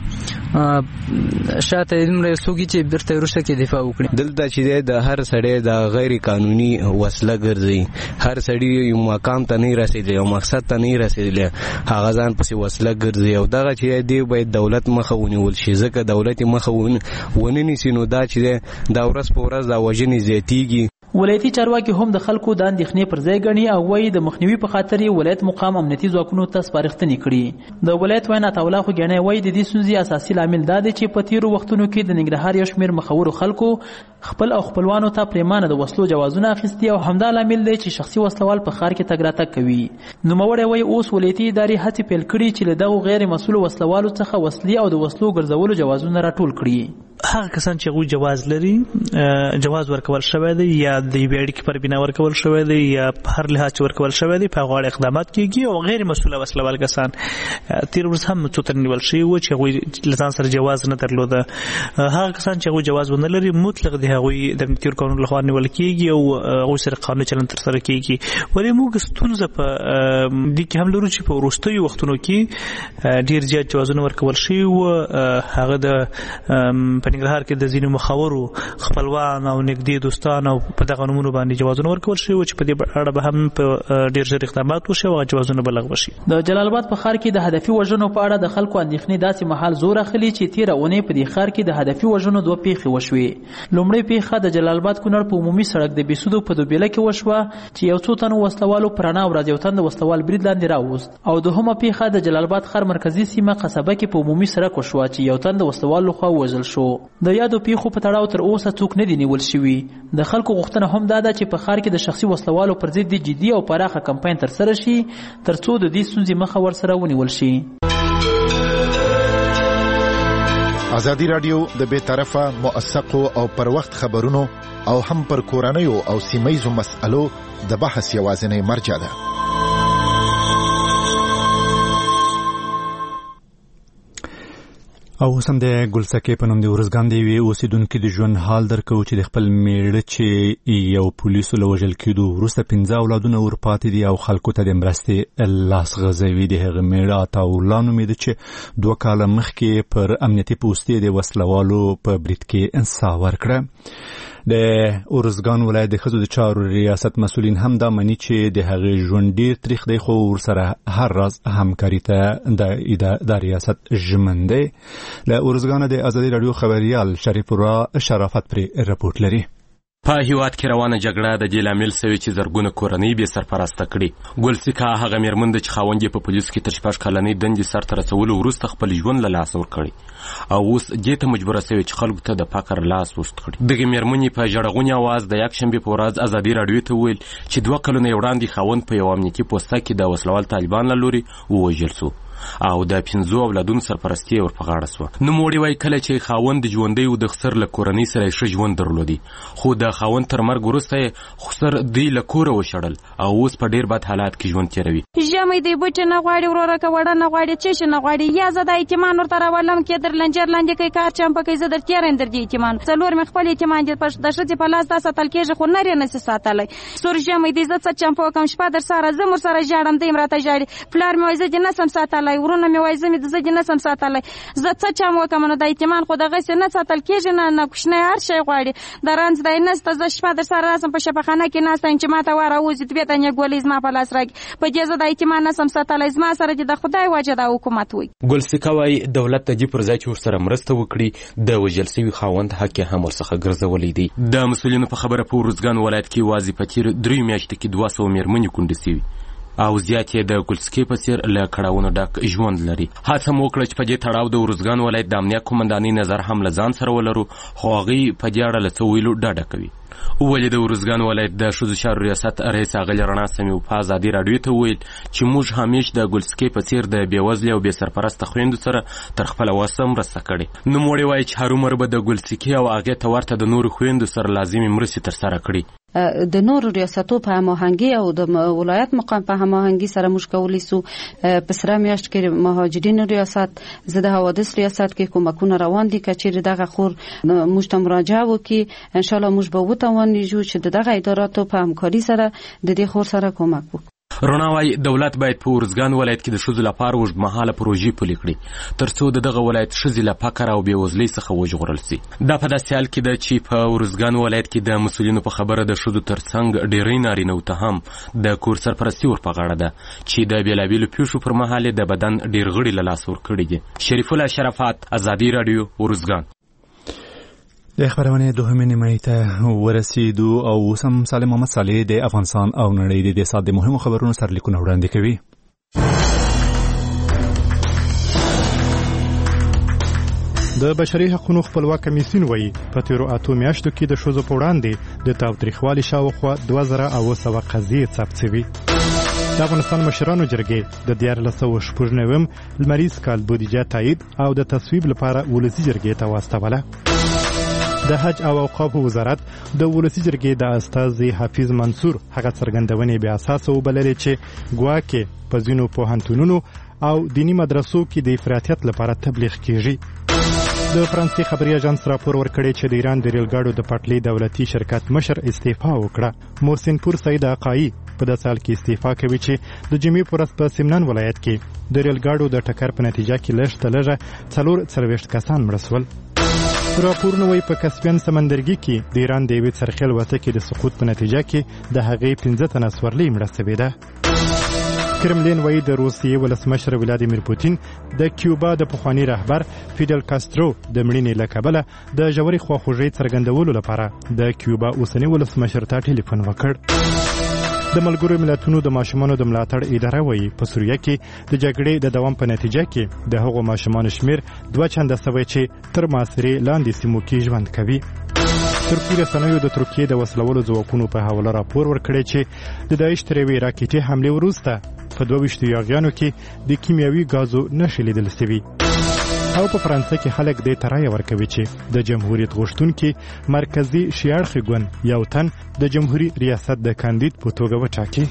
شاته دومره څوک چې بیرته وروسته کې دفاع وکړي. دلته چې د هر سړی د غیر قانوني وسله ګرځي، هر سړی یو مقام ته نه رسېدلی او مقصد ته نه رسېدلی، هغه ځان پسې وسله ګرځي او دغه چې دی باید دولت مخه ونیول شي. ځکه دولت مخه ونه نیسي نو دا چې دا ورځ په ورځ دا وژنې زیاتیږي. ولایتي چارواکي هم د خلکو د اندېښنې پر ځای ګڼي او وایي د مخنیوي په خاطر یې ولایت مقام امنیتي ځواکونو ته سپارښتنې کړي. د ولایت وینا عطاالله خوږیاڼی وایي د دې ستونزې اساسي لامل دا دی چې په تیرو وختونو کې د ننګرهار یو شمېر مخورو خلکو خپل او خپلوانو ته پریمانه د وسلو جوازونه اخیستي او همدا لامل دی چې شخصي وسلوال په ښار کې تګ راتګ کوي. نوموړی وایي اوس ولایتي ادارې هڅې پیل کړي چې له دغو غیر مسؤلو وسلوالو څخه وسلې او د وسلو ګرځولو جوازونه راټول کړي. هغه کسان چې هغوی جواز لري، جواز ورکول شوی دی یا د یوې اړیکې پر بنا ورکول شوی دی یا په هر لحاظ چې ورکول شوی دی په هغو اړه اقدامات کېږي او غیر مسؤله وسلوال کسان تېره ورځ هم څو تنه نیول شوي وو چې هغوی له ځان سره جواز نه درلوده. هغه کسان چې هغوی جواز ونه لري مطلق د هغوی د امنیتي قانون لخوا نیول کېږي او هغوی سره قانوني چلند ترسره کېږي. ولې موږ ستونزه په دې کې هم لرو چې په وروستیو وختونو کې ډېر زیات جوازونه ورکول شوي وو. هغه د په ننګرهار کې د ځینو مخورو خپلوان او نږدې دوستان او په دغه نومونو باندې جوازونه ورکول شوي وو چې په دې اړه به هم په ډېر ژر اقدامات وشي او هغه جوازونه به لغوه شي. د جلال آباد په ښار کې د هدفي وژنو په اړه د خلکو اندېښنې داسې مهال زور اخلي چې تېره اونۍ په دې ښار کې د هدفي وژنو 2 پیښې وشوې. لومړۍ پیښه د جلال آباد کونړ په عمومي سړک د بیسودو په دوبیله کې وشوه چې یو څو تنو وسلوالو پر رڼا ورځ یو تن د وسلوال برید لاندې راوست. او دوهمه پیښه د جلال آباد ښار مرکزي سیمه قصبه کې په عمومي سړک وشوه چې یو تن د وسلوال لخوا ووژل شو. د یادو پیښو په تړاو تر اوسه څوک نه دي نیول شوي. د خلکو غوښتنه هم دا ده چې په ښار کې د شخصي وسلوالو پر ضد جدي او پراخه کمپاین ترسره شي ترڅو د دې ستونزې مخه ورسره ونیول شي. ازادي راډیو د بې طرفه موثقو او پر وخت خبرونو او هم پر کورنیو او سیمه‌یزو مسألو د بحث یوازینی مرجع ده. او سم د ګلسکې په نوم د ورزګان دی وی اوسیدونکو د ژوند حال درکو چې د خپل میړه چې یو پولیسو له وژل کېدو وروسته 15 اولادونه ورپاتې دي او خلکو ته د مرستې لاس غځوي. د هغه میړه عطاالله نومېده چې 2 کاله مخکې پر امنیتي پوستې د وسلوالو په برید کې انصاف ورکړه. د ورزګان ولایت د ښځو د چارو ریاست مسؤلین هم دا مني چې د هغې ژوند ډېر تریخ دی خو ورسره هر راز همکاري ته د ریاست ژمن دی. له ورزګانه د ازادي راډیو خبریال شریف الله شرافت پرې رپورټ لري. په هیواد کې روانه جګړه د دې لامل سوي چې زرګونه کورنۍ بې سرپرسته کړي. ګلسیکا هغه مېرمن ده چې خاوند یې په پولیسو کې تر 6 کلنۍ دندې سرته رسولو وروسته خپل ژوند له لاسه ورکړی او اوس دې ته مجبوره سوي چې خلکو ته د فقر لاس اوږد کړي. دغې مېرمنې په ژړغوني اواز د یکشنبې په ورځ ازادي راډیو ته وویل چې 2 کلونه یې وړاندې خاوند په یو امنیتي پوسته کې د وسلوال طالبان له لورې ووژل سو او د 15 اولادونو سرپرستي ور په غاړه سوه. نوموړی وایي کله چې خاوند ژوندی و د خسر له کورنۍ سره ښه ژوند درلودی خو د خاوند تر مرګ وروسته یې خسر دوی له کوره وشړل او اوس په ډېر بد حالات کې ژوند تېروي. ژمی دی بوټي نه غواړي وروره که وړه نه غواړي چیشي نه غواړي یا زه د اعتمان ورته راولم کې در لنجر لاندې کوي کار چمپه کوي زه در تېره در دې اعتمان 4 مې خپل اعتمان د ښځې په لاس دا ساتل کېږي خو نر یې نسي ساتلی. سور ژمی دی زه څه چمپه وکړم شپه در سره زه مور سره ژاړم دی م راته ژاړي پلار مې وایي زه دې نسم ساتلی ورونه مې وایي زه د زه نسم ساتلی زه څه چم وکړم نو د اعتمان خو دغسې نه ساتل کېږي نه کوچنی هر شی غواړي د رنځ دی نسته زه شپه در سره راسم په شفاخانه کې ناسته یم چې ما ته وراوځي دوې تنې ګولۍ زما په لاس راکړي په دې زه د اعتمان نسم ساتلی زما سره دې د خدای وجه د حکومت وي. ګلسیکا وایي دولت د دې پر ځای چې ورسره مرسته وکړي د وژل سوي خاوند حق یې هم ورڅخه ګرځولی دی. د مسؤلینو په خبره په ورزګان ولایت کې یوازې په تېرو 3 میاشتو کې 200 مېرمنې کونډې سوي او زیات یې د ګلسکي په څیر له کړاوونو ډک ژوند لري. هڅه مو وکړه چې په دې تړاو د ارزګان ولایت د امنیه قومندانۍ نظر هم له ځان سره ولرو، خو هغوی په دې اړه له څه ویلو ډډه کوي. ولې د ارزګان ولایت د ښځو چارو ریاست رئیس اغلې رڼا سمیو په ازادي راډیو ته وویل چې موږ همیش د ګلسکي په څیر د بېوزلې او بې سرپرسته خویندو سره تر خپله وسه مرسته کړې. نوموړې وایي چې هرومرو به د ګلسکي او هغې ته ورته د نورو خویندو سره لازمې مرستې ترسره کړي. د نورو ریاستو په هماهنګي او د ولایت مقام په هماهنګي سره موږ کولی سو په سره میاشت کې مهاجرینو ریاست، ضد حوادث ریاست کې کومکونه روان دي. کچېرې دغه خور موږ ته مراجعه وکړي، ان شاء الله موږ به وتوانیږو چې دغه اداراتو په همکاري سره د دې خور سره کومک وکړو. رڼا وایي دولت باید په ارزګان ولایت کې د ښځو لپاره اوږدمهاله پروژې پلي کړي تر څو د دغه ولایت ښځې له فقر او بېوزلۍ څخه وژغورل شي. دا په داسې حال کې ده چې په ارزګان ولایت کې د مسؤلینو په خبره د ښځو تر څنګ ډېری نارینهو ته هم د کور سرپرستي ور په غاړه ده چې د بېلابېلو پیښو پر مهال د بدن ډېر غړي له لاسه ورکړي دي. شریف الله شرافت، ازادي راډیو، ارزګان. د خبرونه دوهمې نیمه ته ورسېدو او اوس هم سالم محمد صالح د افغانستان او نړۍ د دې سات د مهمو خبرونو سرلیکونه وړاندې کوي. د بشري حقوقو خپلواک کمیسیون وایي په تیرو 8 میاشتو کې د ښځو په وړاندې د تاوتریخوالي شاوخوا 2900 قضیې ثبت شوي. د افغانستان مشرانو جرګې د 1409 لمریز کال بودیجه تایید او د تصویب لپاره ولسي جرګې ته واستوله. د حج او اوقاف وزارت د ولسي جرګې د استازي حافظ منصور هغه څرګندونې بیا اساس وبللې چې ګواکې په ځینو پوهنتونونو او دینی مدرسو کې د افراطیت لپاره تبلیغ کیږي. د فرانسې خبري اژانس راپور ورکړی چې د ایران د ریل ګاډو د پټلۍ دولتي شرکت مشر استعفا وکړه. محسن پور سید عقایی په داسې حال کې استعفا کوي چې د جمعې په ورځ په سمنان ولایت کې د ریل ګاډو د ټکر په نتیجه کې لږ تر لږه 440 کسان مړه شول. راپورونه وایي په کسپین سمندرګي کې د ایران د یوې څرخیل وسکې د سقوط په نتیجه کې د هغې 15 تنه سورلۍ مړه شوې ده. کرملین وایي د روسیې ولسمشر ولادیمیر پوتین د کیوبا د پخواني رهبر فیدل کاسترو د مړینې له کبله د ژورې خواخوږۍ څرګندولو لپاره د کیوبا اوسني ولسمشر ته ټلیفون وکړ. د ملګرو ملتونو د ماشومانو د ملاتړ اداره وایي په سوریه کې د جګړې د دوام په نتیجه کې د هغو ماشومانو شمیر 2 چنده شوی چې تر محاصرې لاندې سیمو کې ژوند کوي. ترکیې رسنیو د ترکیې د وسلوالو ځواکونو په حواله راپور ورکړی چې د داعش تر یوې راکټي حملې وروسته په 22 یاغیانو کې د کیمیاوي غازو نښې لیدل شوي. او په فرانسه کې خلک دې ترایه ورکوي چې د جمهوریت غوښتونکي مرکزی شیاړخي ګوند یو تن د جمهوریت ریاست د کاندید په توګه وټاکي.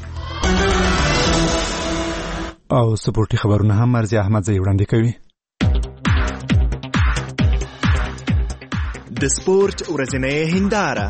او سپورتي خبرونه هم مرزي احمد زئی وړاندې کوي. د سپورت ورځنۍ هنداره.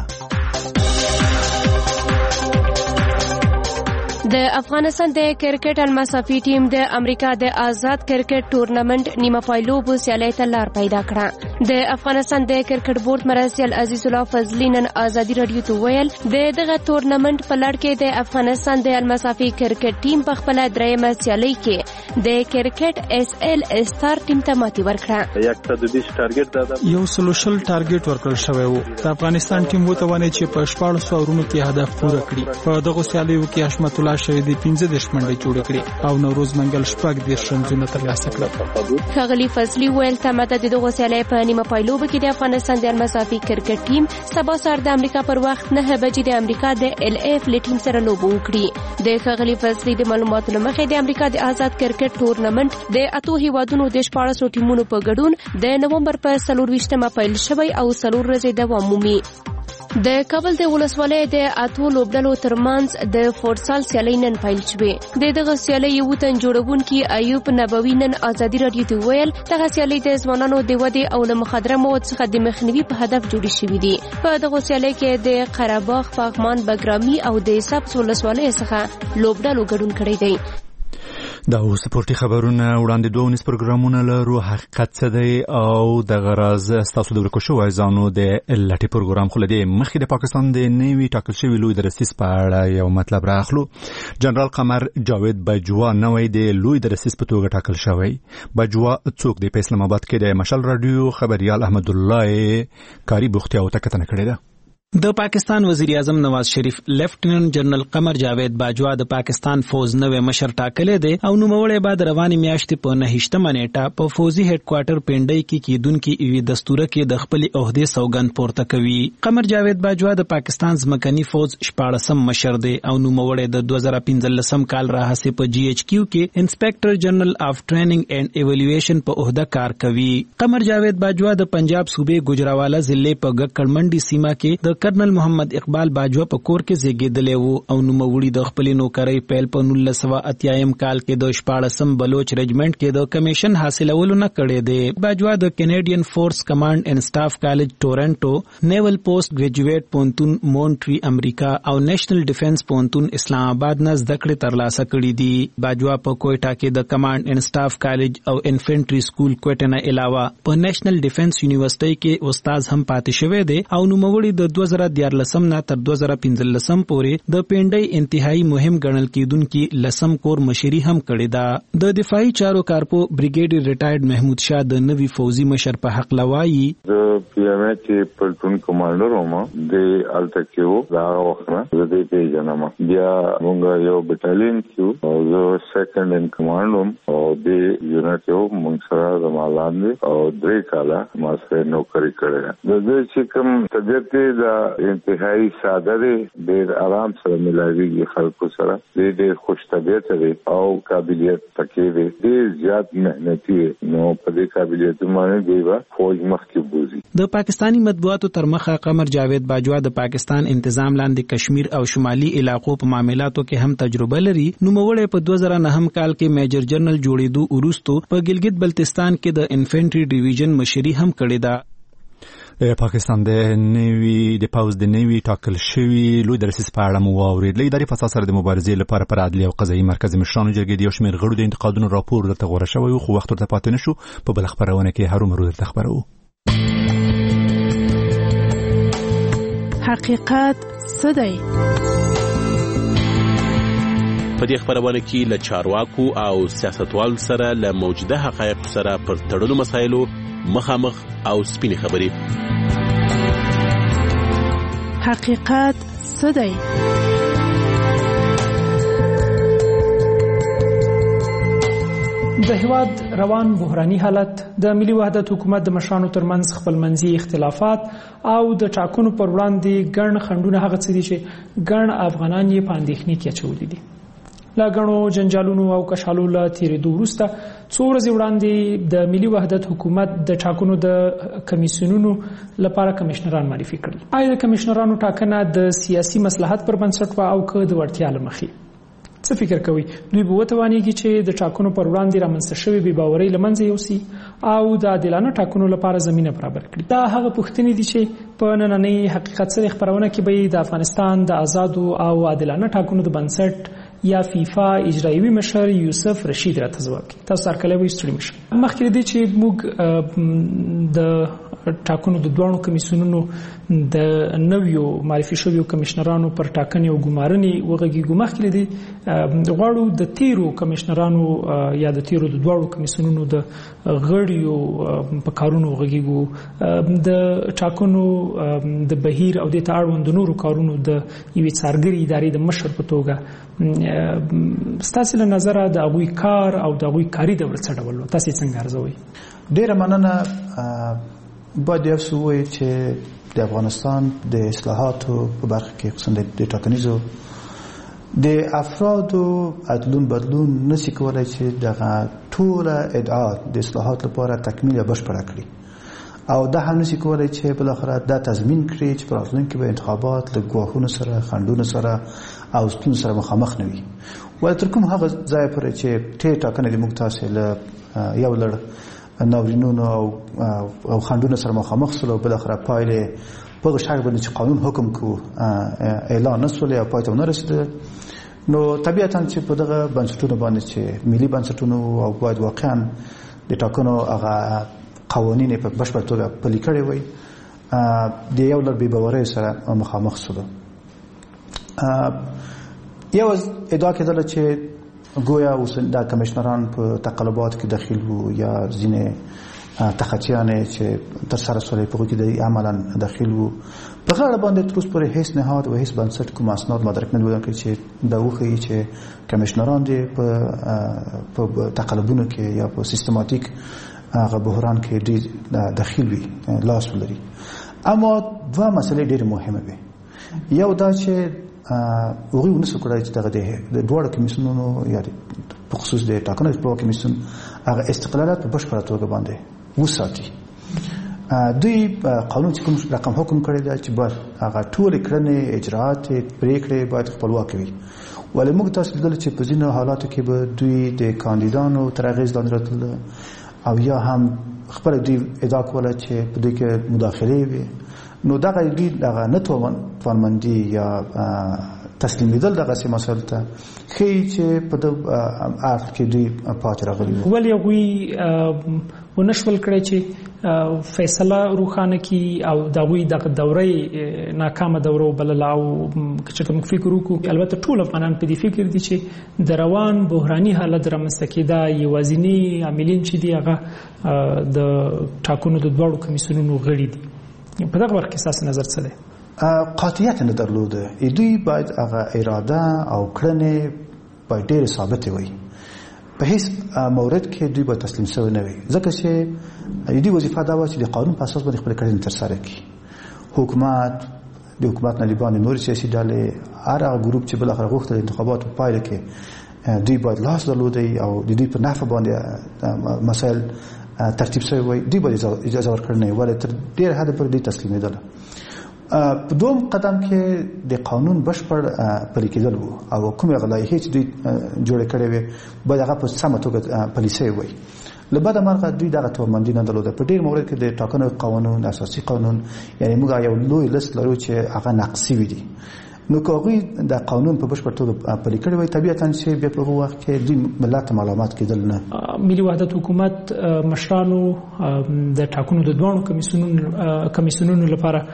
د افغانستان د کرکټ المسافي ټیم د امریکا د آزاد کرکټ ټورنمنت نیمه پایلوبو سیالۍ ته لار پیدا کړه. د افغانستان د کرکټ بورډ مرستیال عزیز الله فضلی نن ازادي رادیو ته ویل د دغه ټورنمنت په لړ کې د افغانستان د المسافي کرکټ ټیم په خپل درېمه سیالۍ کې د کرکټ اس ال ستار ټیم ته ماتې ورکړه. یو سلوشل ټارګټ ورکړل شوی و. د افغانستان ټیم وتوانید چې په 14 اورونو کې هدف پوره کړي. په دغه سیالیو کې حشمت الله شهیدی 15 منډې جوړې کړې او نوروز منګل شپږ 10 رنونه ترلاسه کړل. ښاغلي فضلی ویل تماته د دغه سیالۍ په نیمه پایلوبو کې د افغانستان د المسافي کرکټ ټیم سبا سهار د امریکا پر وخت 9 بجې د امریکا د ال اف ټیم سره لوبه وکړي. د ښاغلي فضلی د معلوماتو لمخې د امریکا د آزاد کرکټ ټورنمنت د 8 هیوادونو د 14 ټیمونو په ګډون د نومبر په 24مه پیل شوی او 4 ورځې دوام مومي. د کابل د ولسوالۍ د 8 لوبډلو ترمنځ د فوټسال سیالۍ نن پیل شوې. د دغه سیالۍ یو تن جوړونکي ایوب نبوي نن ازادي رادیو ته ویل دغه سیالۍ د ځوانانو د ودې او له مخدره مواد څخه د مخنیوي په هدف جوړې شوې دي. په دغه سیالۍ کې د قرهباغ، پغمان، بګرامي او د سبز ولسوالۍ څخه لوبډلو ګډون کړی دی. دا سپورتي خبرونه وړاندې دوه ونیس پروګرامونه لرو. حقیقت څه دی او د غراز تاسو د ورکو شو ځانو د لټي پروګرام خو لدی مخکې د پاکستان د نیوي ټاکل شوی لوی درسیس په اړه یو مطلب راخلو. جنرال قمر جاوید بجوا نوې د لوی درسیس په توګه ټاکل شوی. بجوا څوک د اسلام آباد کې د مشال رادیو خبريال احمد الله کاری بوختیاو ته کتنه کړې ده. د پاکستان وزیر اعظم نواز شریف لیفټیننټ جنرال قمر جاوید باجوا د پاکستان فوج نوې مشر ټاکلې دی او نوموړی بعد رواني میاشتې په 9 نیټه په فوزي هډ کوارټر پنډۍ کې کیدونکو یوې دستوره کې د خپل عہدې سوګند پورته کوي. قمر جاوید باجوا د پاکستان ځمکني فوج 14 مشر دی او نوموړی د 2015 کال راهیسې په جی ایچ کیو کې انسپیکټر جنرال اف ټریننګ اینڈ ایوالویشن په عہده کار کوي. قمر جاوید باجوا د پنجاب صوبې ګوجراوالا ضلع په ګکړمنډي سیمه کې د کرنل محمد اقبال باجوا په کور کې زیږیدلی وو او نوموړي د خپلې نوکرۍ پیل په 1980 کال کې د 14 بلوچ رجمنټ کې د کمیشن حاصلولو نه کړی دی. باجوا د کینیډین فورس کمانډ اینڈ سټاف کالج ټورنټو، نیول پوسټ ګریجویټ پونتون مونټری امریکا او نیشنل ډیفنس پونتون اسلام آباد نه زده کړې ترلاسه کړې دي. باجوا په کوئټه کې د کمانډ اینڈ سټاف کالج او انفنټری سکول کوئټه نه علاوه په نیشنل ډیفنس یونیورسيټي کې استاد هم پاتې شوی دی او نوموړي د 2014 نه تر 2015 پورې د پنډۍ انتهایی مهم ګڼل کېدونکي لسم کور مشري هم کړې ده. د دفاعي چارو کارپو بریګیډیر ریټایرډ محمود شاه د نوي فوزي مشر په حق لوایي د پی ام ای کې پلټون کمانډر وم د الټکیو دا وخت نه د دې پیژنم بیا موږ یو بټالین کیو او زه سیکنډ ان کمانډ وم او د یونټ یو موږ سره د مالاندې او 3 کاله ما سره نوکری کړې. د دې چې کوم طبيعت د انتهایی ساده دی، ډېر آرام سره ملاویږي خلکو سره، ډېر خوش طبیعت دی او قابلیت پکې دی، ډېر زیات محنتي نو په دې قابلیت باندې دی فوج مخکې بوزي. د پاکستانی مطبوعاتو تر مخه قمر جاوید باجوا د پاکستان انتظام لاندې کشمیر او شمالي علاقو په معاملاتو کې هم تجربه لري. نوموړی په 2009 کال کې میجر جنرال جوړېدو وروسته په ګلګت بلتستان کې د انفنټری ډیویژن مشري هم کړې ده. د پاکستان د پاوز د نوي ټاکل شوي لوی درسیس په اړه مو واورېد. له ادارې فساد سره د مبارزې لپاره پر عدلي او قضایي مرکز مشرانو جرګې د یو شمېر غړو د انتقادونو راپور درته غوره شوی و، خو وخت ورته پاتې نه شو. په بله خپرونه کې هرومرو درته خپروو. حقیقت څه دی؟ په دې خبرونه کې له چارواکو او سیاستوالو سره له موجوده حقایقو سره پر تړلو مسایلو مخامخ او سپینې خبرې. حقیقت څه دی؟ د هیواد روان بحراني حالت، د ملي وحدت حکومت د مشرانو ترمنځ خپلمنځي اختلافات او د ټاکنو پر وړاندې ګڼ خنډونه هغه څه دي چې ګڼ افغانان یې په اندېښنې کې اچولي دي. له ګڼو جنجالونو او کشالو له تېرېدو وروسته څو ورځې وړاندې د ملي وحدت حکومت د ټاکنو د کمیسیونونو لپاره کمیشنران معرفي کړل. آیا د کمیشنرانو ټاکنه د سیاسي مصلحت پر بنسټ وه او که د وړتیا له مخې؟ څه فکر کوي؟ دوی به وتوانیږي چې د ټاکنو پر وړاندې رامنځته شوې بې باورۍ له منځه یوسي او د عادلانه ټاکنو لپاره زمینه برابر کړي؟ دا هغه پوښتنې دي چې په نننۍ حقیقت سره خبرونه کې به د افغانستان د آزادو او عادلانه ټاکنو د بنسټ یا فیفا اجرایوي مشر یوسف رشید راته ځواب کوي. تاسو هرکلی وایي ستړي مه شئ. مخکې دې چې موږ د ټاکنو د دواړو کمیسیونونو د نویو معرفي شویو کمیشنرانو پر ټاکنې او ګمارنې وغږیږو، مخکې دې غواړو د تیرو کمیشنرانو یا د تیرو د دواړو کمیسیونونو د غړیو په کارونو وغږیږو، د ټاکنو د بهیر او د اړوند نورو کارونو د یوې څارګرې ادارې د مشر په توګه ستاسو له نظره د هغوی کار او د هغوی کاري دوره څه ډول و؟ تاسو څنګه ارزوئ؟ ډیره مننه. باید یو څه ووایو چې د افغانستان د اصلاحاتو په برخه کې خصوصا د ټاکنیزو د افرادو عدلون بدلون نشي کولای چې دغه ټوله ادعا د اصلاحات لپاره تکمیل یا بشپړه کړي او دا هم نشي کولای چې بالاخره دا تضمین کړي چې په راتلونکي به انتخابات له ګواښونو سره خنډونو سره او ستونزو سره مخامخ نه وي. ولې تر کوم هغه ځای پورې چې ټې ټاکنې د موږ تاسې له یو لړ ناورینونو او خنډونو سره مخامخ سول او بالاخره پایلې په هغه شکل باندې چې قانون حکم کو اعلان نه سول او پای ته ونه رسېده، نو طبیعتاً چې په دغه بنسټونو باندې چې ملي بنسټونو او باید واقعاً د ټاکنو هغه قوانین په بشپړ توګه پلي کړي وي د یو لړ بې باورۍ سره مخامخ سول. یو ادعا کېدله چې گویا اوس دا کمیشنران په تقلبات کې دخیل وو یا ځینې تخطیان چې تر سره سره په کې د عملاً داخل وو په غاړه باندې تر اوسه پورې هیڅ نهاد او هیڅ بنسټ کوم اسناد مدرک نه ودان چې دا وخی چې کمشنران دي په تقلبونو کې یا په سیستماتیک هغه بحران کې ډیر داخل وي لاس ولري. اما دوه مسلې ډېر مهمه وي. یو دا چې هغوی ونسو کړای چې دغه د دواړو کمیسیونونو یا په خصوص د ټاکنو په کمیسیون هغه استقلالات په بشپړه توګه باندې وساتي. دوی قانون چې کوم رقم حکم کړی دی چې باید هغه ټول کړنې اجراات پریکړې باید خپلواک وي. ولې موږ تاسو لیدل چې په ځینو حالاتو کې به دوی د کاندیدانو تر اغېز لاندې راتلل او یا هم خپل دوی ادعا کوله چې په دې کې مداخله وي. نو دغه دوی دغه نه توانمندي یا تسلیمیدل دغه سیمه مسایل ته خی چې په د اړه کې دوی پاتې راغلي وو. ولې هغوی ونشول کړی چې فیصله روښانه کی او دغوی دغه دورې ناکامه دوره وبلله او چې کوم فکر وکړو. البته ټول افغانان په دې فکر دي چې د روان بحراني حالت رامنځته کېدا یوازینی عاملین چې دي هغه د ټاکنو د دواړو کمیسیونونو غړي دي. په دغه وخت کې ستاسو نظر څه دی؟ قاطعیت نه درلوده. دوی باید هغه اراده او کړنې باید ډېرې ثابتې وي. په هیڅ مورد کې دوی به تسلیم شوی نه وي ځکه چې دوی وظیفه دا وه چې د قانون په اساس باندې خپلې کړنې ترسره کړي. حکومت د حکومت نه لیبانې نورې سیاسي ډلې هر هغه ګروپ چې بالاخره غوښتل د انتخاباتو په پایله کې دوی باید لاس درلودی او د دوی په نفع باندې مسایل ترتیب شوی وي دوی باید اجازه ورکړل نه ولې تر ډېر حده پورې دوی تسلیمېدله. په دوم قدم کې د قانون بشپړ پلي کېدل وو او کومې غلایحې چې دوی جوړې کړې وې باید هغه په سمه توګه پلي شوی وي. له بده مرغه دوی دغه توانمندي نه درلوده. په ډېر مورد کې د ټاکنو قانون اساسي قانون یعنې موږ یو لوی لیست لرو چې هغه نقصي وي دي. نو که هغوی د قانون په بشپړ توګه پلي کړی وای طبیعتاً چې بیا په هغه وخت کې دوی ملت ته معلومات کېدل نه. ملي وحدت حکومت مشرانو د ټاکنو د دواړو کمیسیونونو لپاره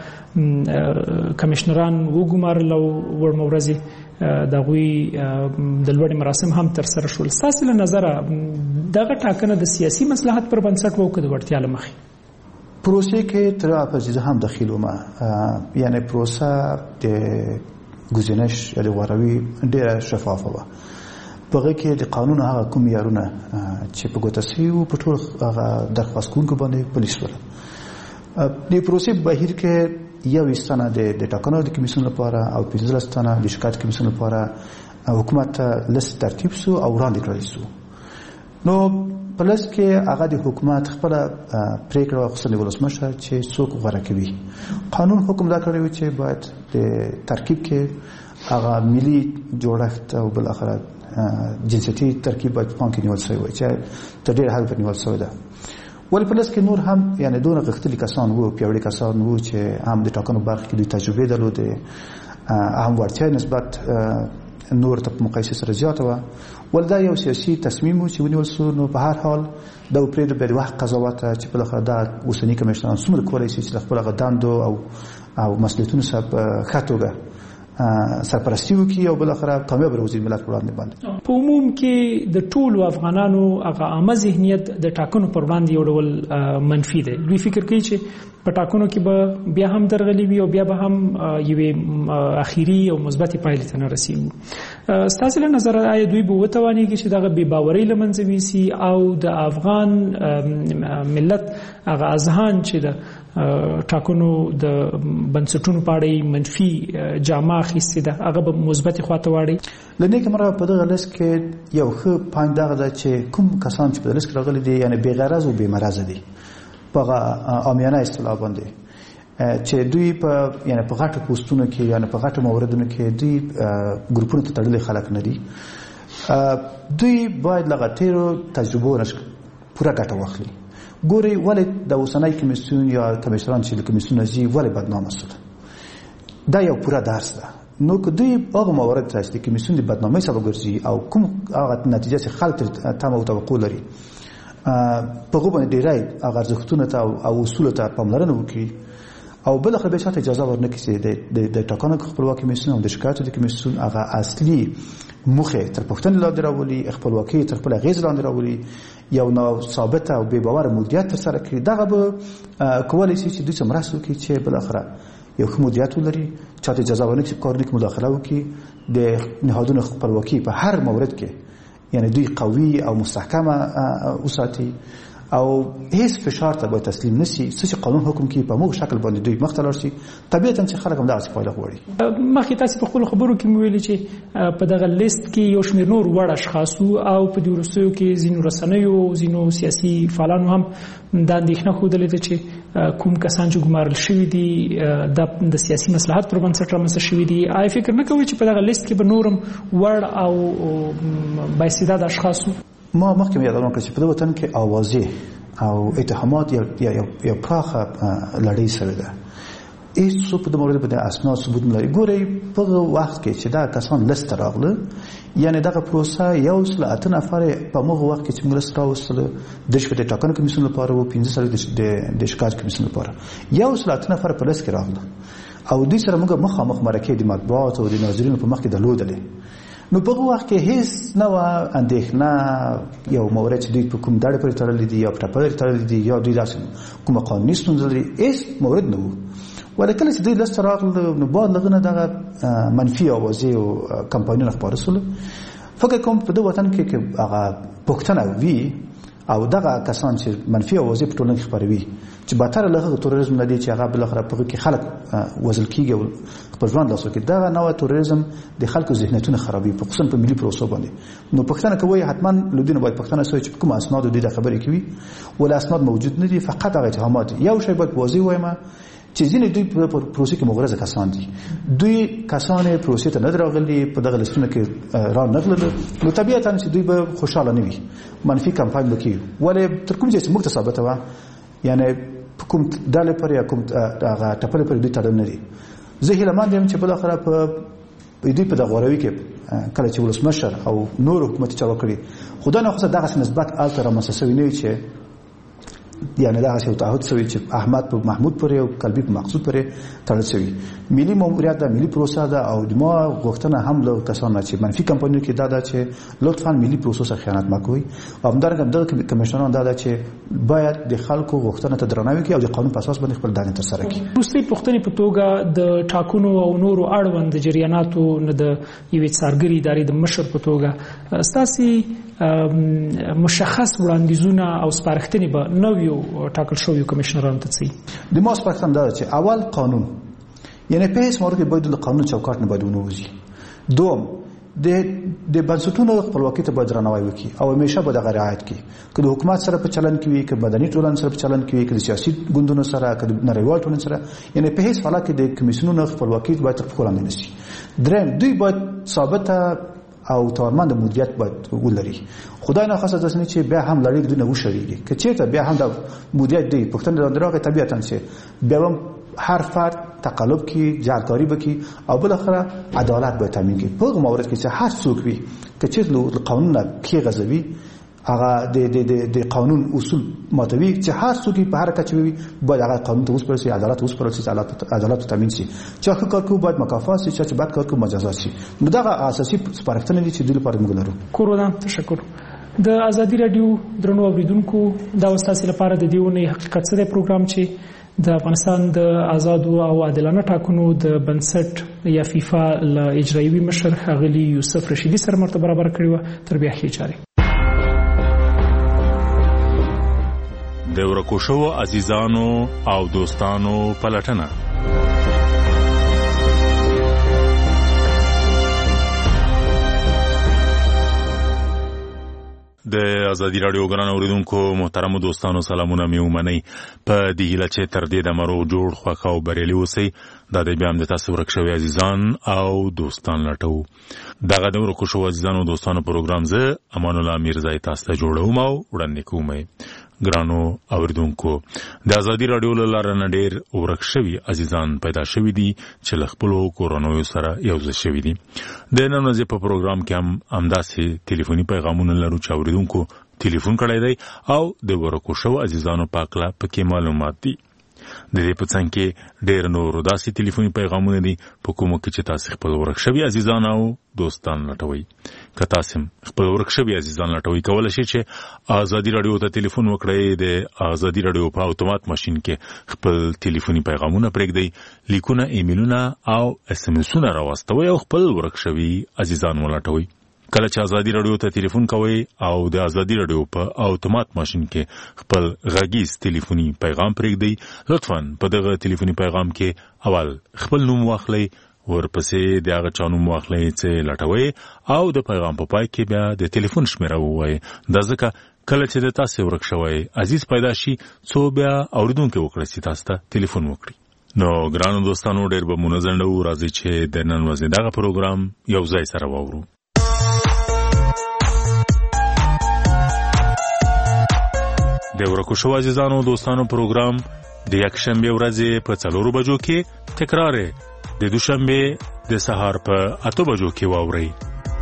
کمشنران وګمارل او وړمه ورځې د هغوی د لوړې مراسم هم ترسره شول. ستاسو له نظره دغه ټاکنه د سیاسي مصلحت پر بنسټ وه که د وړتیا له مخې؟ پروسې کې تر اپوزیزه هم داخل وم. یعنې پروسه د گزینش یا د غوروي ډېره شفافه وه. په هغه کې د قانون هغه کوم معیارونه چې په ګوته سوي وو په ټول هغه درخواست کوونکو باندې پلي شول. د پروسې بهیر کې 21 تنه د ټاکنو د کمیسیون لپاره او 15 تنه د شکایت کمیسیون لپاره حکومت ته لیست ترتیب سو او وړاندې کړل سو. نو په لیست کې هغه د حکومت خپل پریکړه واخیستله ولسمشر چې څوک غوره کوي. قانون حکم دا کړی و چې باید د ترکیب کې هغه ملي جوړښت او بل اخر جنسیتي ترکیب باید پام کې نیول شوی وي چې تر ډېر حد پورې نیول شوی ده. ولې په لیست کې نور هم یعنې دونه غښتلي کسان وو پیاوړي کسان وو چې هم د ټاکنو برخه کې دوی تجربې درلودې هم وړتیا نسبت نور ته په مقایسه سره زیاته وه. ول دا یو سیاسي تصمیم و چې ونیول سو. نو په هر حال دا پرېږده بیا د وخت قضاوت چې بالاخره دا اوسني کمیشنران څومره کولی شي چې له خپل هغه دندو او مسؤلیتونو سره په ښه توګه سرپرستي وکړي او بالاخره کامیاب روزي ملت وړاندې باندې. په عموم کې د ټولو افغانانو هغه عامه ذهنیت د ټاکنو پر وړاندې یو ډول منفي دی. دوی فکر کوي چې په ټاکنو کې به بیا هم درغلي وي او بیا به هم یوې اخیری او مثبتې پایلې ته نه رسېږو. ستاسو له نظره آیا دوی به وتوانېږي چې دغه بې باورۍ له منځه یوسي او د افغان ملت هغه اذهان چې د ټاکنو د بنسټونو په اړه منفي جامه اخیستې ده هغه به مثبتې خواته واړي؟ له نیکه مرغه په دغه لیست کې یو ښه پوینټ دغه ده چې کوم کسان چې په لیست کې راغلي دي یعنې بې غرض او بې مرضه دي په عامیانه اصطلاح باندې چې دوی په یعنې په غټو پوسټونو کې یعنې په غټو موردونو کې دوی ګروپونو ته تړلي خلک نه دي. دوی باید له تېرو تجربو نه پوره ګټه واخلي. ګورئ ولې د اوسنی کمیسیون یا کمیشنران چې له کمیسیون ځي ولې بدنامه شول. دا یو پوره درس ده. نو که دوی هغه موارد ته چې د کمیسیون د بدنامۍ سبب ګرځي او کوم هغه نتیجه چې خلک ترې تمه او توقع لري په هغو باندې ډېری هغه ارزښتونو ته او اصولو ته پاملرنه وکړي او بل خو به شرط اجازه ورنکړي چې د ټاکنو خپلواکي کمیسیون او د شکایتو د کمیسیون هغه اصلي مخه تر پښتنې لاندې راولي، خپلواکي تر خپل غیز لاندې راولي، یو نو ثابت او بې باور مدیریت تر سره کړي. دغه به کولای شي چې دوی څه مرسته وکړي چې بل اخره یو ښه مدیریت ولري، چاته اجازه ورنکړي کارونه کې مداخله وکړي، د نهادونو خپلواکي په هر مورد کې یعنی دوی قوي او مستحکمه وساتي او هیڅ فشار ته باید تسلیم نشي. چې قانون حکم کوي په موږ شکل باندې دوی مخ ته لاړ شي، طبیعتا چې خلک هم داسې پایله غواړي. مخکې تاسو په خپل خبرو کې ویلي چې په دغه لیست کې یو شمېر نور وړ اشخاص او په دې وروستیو کې ځینو رسنیو ځینو سیاسي فعالانو هم دا اندېښنه ښودلې ده چې کوم کسان چې ګمارل شوي دي د سیاسي مصلحت پر بنسټ رامنځته شوي دي. آیا فکر نه کوئ چې په دغه لیست کې به نورم وړ او بااستعداده اشخاص ما مخکې یادونه کړې چې په دې وطن کې اوازې او اتهامات یو پراخه لړۍ سره ده. هیڅ په دې مورد باندې اسناد ثبوت نه لري. ګورئ په وخت کې چې دا کسان لست راغله، یعنی دغه پروسه یو سل اته نفر په موږ وخت کې چې موږ لست راوستل د شپږ ټاکنو کمیسیون لپاره او 15 سره د شکایت کمیسیون لپاره یو سل اته نفر په لست کې راغله او دوی سره موږ مخامخ مرکې د مطبوعات او د ناظرینو په مخ کې درلودلې. نو په وخت کې هیڅ نه و اندېښنه یو مورد چې دوی په کوم ډاډ پورې تړلې دي یا په ټاپه تړلې دي یا دوی داسې کوم قانوني ستونزه لري، هیڅ مورد نه و. ولکه کله چې دوی لست راغله نو بعد لغنه دغه منفي اوازې او کمپاینونه خپاره سول. فکر کوم په دې وطن کې هغه پښتنه وی او دغه کسان چې منفي اوازې په ټولنه کې خپروي چې بهتره له تروریزم نه دي چې هغه بل اخر په کې خلک وزل کیږي او په ژوند لاسو کې دغه نوع تروریزم د خلکو ذهنیتونه خرابوي په خصوصا په ملي پروسو باندې. نو پښتنه کوي حتما لودینه باید پښتنه سوي چې کوم اسناد د دې خبرې کوي ولا اسناد موجود نه دي، فقط هغه اتهامات. یو شی باید واضح وایم چې ځینې دوی په پروسې کې مغرضه کسان دي، دوی کسان پروسې ته نه راغلي په دغه لستونه کې را نغلل، نو طبیعتا چې دوی به خوشاله نه وي، منفي کمپاین وکړي. ولې تر کوم ځای چې موږ ته ثابته وه یعنی کوم ډلې پر یا کوم هغه ټپلې پر دوی تړل نه دي. زه هیله مند یم چې بالاخره په دوی په دغه غوروي کې کله چې ولسمشر او نور حکومت چارواکي خدای نه خو دغه نسبت الته رامنځته شوی نه چې یعنی دا څه تعهد شوی چې احمد په محمود پورې او قلبي په مقصود پورې تړل شوی. ملي ماموریت د ملي پروسه ده او د ما غوښتنه هم له کسانو چې منفي کمپاینونو کې دا چې لطفا ملي پروسه خیانت مکوئ او همدارنګه د کمیشنرانو دا چې باید د خلکو غوښتنه ته درناوی وکړي او د قانون په اساس باندې خپل دندې ترسره کړي. وروستۍ پوښتنې په توګه د ټاکنو او نورو اړوند جریاناتو نه د یوې څارګرې ادارې د مشر په توګه ستاسې مشخص وړاندیزونه او سپارښتنې به نویو ټاکل شویو کمیشنرانو ته څه د ما سپارښتنه دا چې اول قانون یعنی په هیڅ مورد کې باید د قانون چوکاټ نه باید ونوځي. دوم د بنسټونو خپلواکۍ ته باید درناوی وکړي او همیشه به دغه رعایت کړي، که د حکومت سره په چلن کې وي، که مدني ټولنې سره په چلن کې وي، که د سیاسي ګوندونو سره، که د نړیوال ټولنې سره، یعنی په هیڅ حالت کې د کمیسیونونو خپلواکۍ باید تر پښو لاندې نشي. درېیم دوی باید ثابته او توانمند مدیریت باید ولري. خدای نه خاصه داسې نه چې بیا هم لړۍ دونه وشړيږي، که چېرته بیا هم د مدیریت دی پښتنه راغی طبیعتا چې بیا هم هر فرد تقلب کی جعلکاری بکی او بل اخره عدالت باید تامین کی. په مورد کې چې هر څوک وي که چېرته قانون نه کې غزوي هغه د قانون اصول ماتوي چې هر څوک په هر کچ وي باید هغه قانون ته وسپارل شي، عدالت وسپارل شي، عدالت تامین شي. چې ښه کار کوي باید مکافات شي، چې بد کار کوي مجازات شي. نو دا اساسي سپارښتنې دي چې د لپاره موږ لرو. کورونا تشکر. د ازادي رادیو درنو اوریدونکو دا وستاسو لپاره د دیونه حقیقت سره پروګرام چې د افغانستان د آزادو او عادلانه ټاکنو د بنسټ یا فیفا ل اجرایوي مشر ښاغلي یوسف رشیدي سره مرتبه برابر کړی و. تر بیا ښې چارې. د ورکو شوو عزیزانو او دوستانو پلټنه. د ازادي رادیو ګران اوریدونکو محترم دوستانو سلامونه مې ومنئ. په دې هیله چې تر دې د مرو جوړ خوښ او بریالي اوسئ. دا د بیا هم د تاسو ورک شوي عزیزان او دوستان لټوو. دغه د ورکو شوو عزیزانو او دوستانو پروګرام زه امان الله میرزای تاسو ته جوړوم او وړاندې کوم. ګرانو اوریدونکو د ازادي رادیو له لارې نه ډېر ورک شوي عزیزان پیدا شوي دي چې له خپلو کورنیو سره یوځای شوي دي. د نن ورځې په پروګرام کې هم همداسې ټلیفوني پیغامونه لرو چې اوریدونکو ټلیفون کړی دی او د ورکو شوو عزیزانو په اړه پکې معلومات دي. د دې په څنګ کې ډېر نور داسې ټلیفوني پیغامونه دي په کومو کې چې تاسو خپل ورک شوي عزیزان او دوستان لټوي. که تاسو خپل ورک شوي عزیزان لټوي کولای شئ چې آزادي رادیو ته ټلیفون وکړئ. د آزادي رادیو په اتومات ماشين کې خپل ټلیفوني پیغامونه پرېږدئ، لیکونه، ایمیلونه او اس ام اسونه راوستوي او خپل ورک شوي عزیزان ولټوي. کله چې آزادي رادیو ته ټلیفون کوئ او د آزادي رادیو په اتومات ماشين کې خپل غږیز ټلیفوني پیغام پرېږدئ، لطفاً په دغه ټلیفوني پیغام کې اول خپل نوم واخلئ، ورپسې د هغه چا نوم واخلئ چې لټوئ او د پیغام په پای کې بیا د ټلیفون شمیره ووایئ. دا ځکه کله چې د تاسو ورک شوی عزیز پیدا شي څو بیا اوریدونکو وکړي چې تاسو ته ټلیفون وکړي. نو ګرانو دوستانو ډېر به منظم و راځي چې د نن ورځې دغه پروګرام یو ځای سره واورو. د ورکو شو عزیزانو دوستانو پروګرام د یکشنبه ورځې په 4 بجو کې تکرار د دوشنبه د سهار په 8 بجو کې واوري.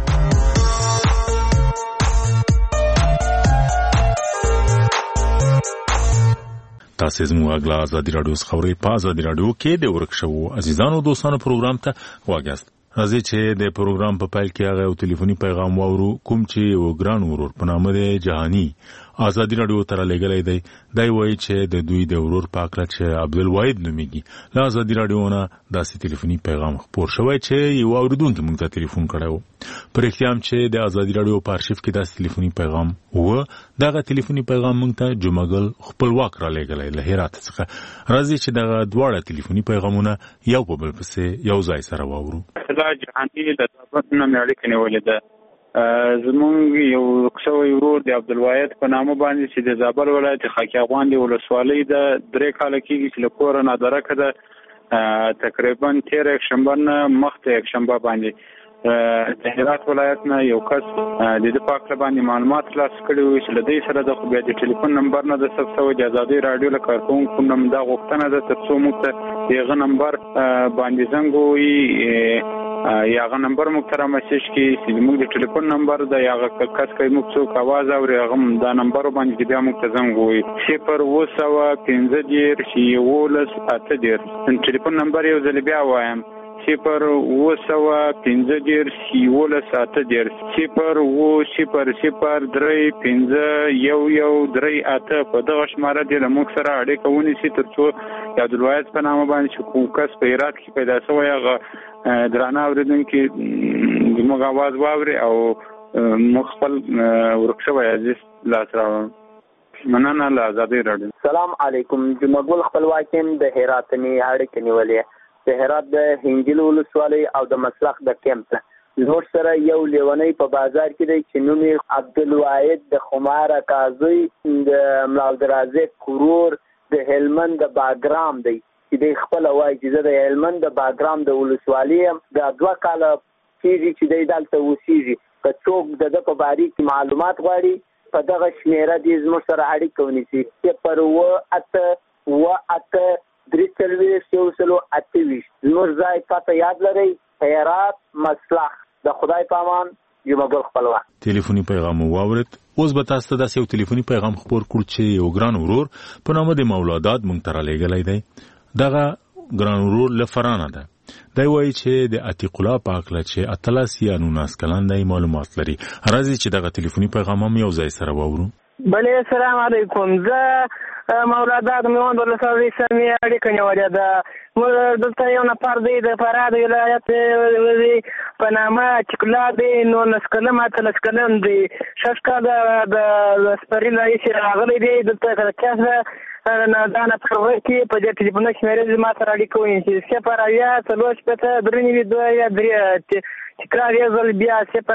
تاسو زموږ غلا آزادي رادیو خبري په آزادي رادیو کې د ورک شو عزیزانو دوستانو پروګرام ته واګست. راځي چې د پروګرام په پایل کې هغه ټلیفوني پیغام واورو کوم چې و ګران ورور په نامه د جهانی آزادي رادیو تر لګلې دی. دای وایي چې د دوی د ورور پاکله چې عبدالواحد نوميږي له آزادي رادیو نه داسې ټلیفوني پیغام خبر شوی چې یو اوریدونکو موږ ته ټلیفون کړو. پر اختیام چې د آزادي رادیو په ارشیف کې داسې ټلیفوني پیغام و دغه ټلیفوني پیغام موږ ته جمعګل خپلواک را لګلې له هرات څخه. راځي چې دغه دواړه ټلیفوني پیغامونه یو په بل پسې یو ځای سره واورو. دا جهانی د تاسو نه مې اړیکه نیولې ده. زمونږ یو څوی ورور د عبدالواحد په نامه باندې چې د زابل ولایت خاکی افغان دی ولسوالۍ د 3 کال کېږي چې له کوره نادرکه ده تقریبا 13 شنبه مخته یک شنبه باندې د هرات ولایت نه یو کس د دې پاکله باندې معلومات خلاص کړي وي چې له دې سره د خو بیا د ټلیفون نمبر نه د ثبت د آزادي رادیو له کارکونکو نوم دا غوښتنه ده ترڅو موږ ته دغه نمبر باندې زنګ وي یاغه نمبر موږ ته میسج کی چې موږ د ټلیفون نمبر د یاغه کس کوي موږ څوک आवाज اوري هغه دا نمبر باندې بیا موږ ته زنګ وي 0 ټلیفون نمبر یو ځل بیا وایم 0 په دغه شماره د موږ سره اړیکه ونیسي ترڅو عبدالواحد په نامه باندې چې کوم کس په هرات کې پیدا شوی هغه درانه اوریدونکو موږ आवाज واوري او مخفل ورکشوي عزیز لاسراو. مننه له آزادي رادیو. سلام علیکم. جمعګل خپلواکیم د هرات نه اړیکه نیولې د هرات د هنګل ولسوالۍ او د مسلخ د کیمپ نور سره یو لیونی په بازار کې دی چې نوم عبدالواحد د خمار قاضي د ملالدرازه کورور د هلمند د باګرام دی چې د خپل وای چې د هلمند د باګرام د ولسوالۍ د 2 کال کېږي چې د دلته وسیږي که څوک د په باره کې معلومات غواړي په دغه شمیره د زموږ سره اړیکه ونیسي چې پر و اته درې زموږ ځای پته یاد لرئ هرات مسلخ. د خدای پامان جمعګل خپلواک. ټلیفوني پیغام واورید. اوس به تاسو ته داسې یو ټلیفوني پیغام خبر کړو چې یو ګران ورور په نامه د مولادات مونږ ته رالیږلی دی. دغه ګران ورور له فرانه ده. دی وایي چې د عتیق الله پاکله چې 18 یا 19 کلن دی معلومات لري. راځي چې دغه ټلیفوني پیغام هم یو ځای سره واورو. بله السلام علیکم. زه مولادات میوند ولسوالۍ سره مې اړیکه نیولې ده. دلته یو نفر دی د فراه د ولایت په نامه عتیق الله دی 19 کلن 18 کلن دی 6 کاله د سپري لایې راغلی دی دلته کله دا نفر ورکی په دې ټلیفون شمیره ما سره اړیکه ونیسي 0 تکرار یې ځل بیا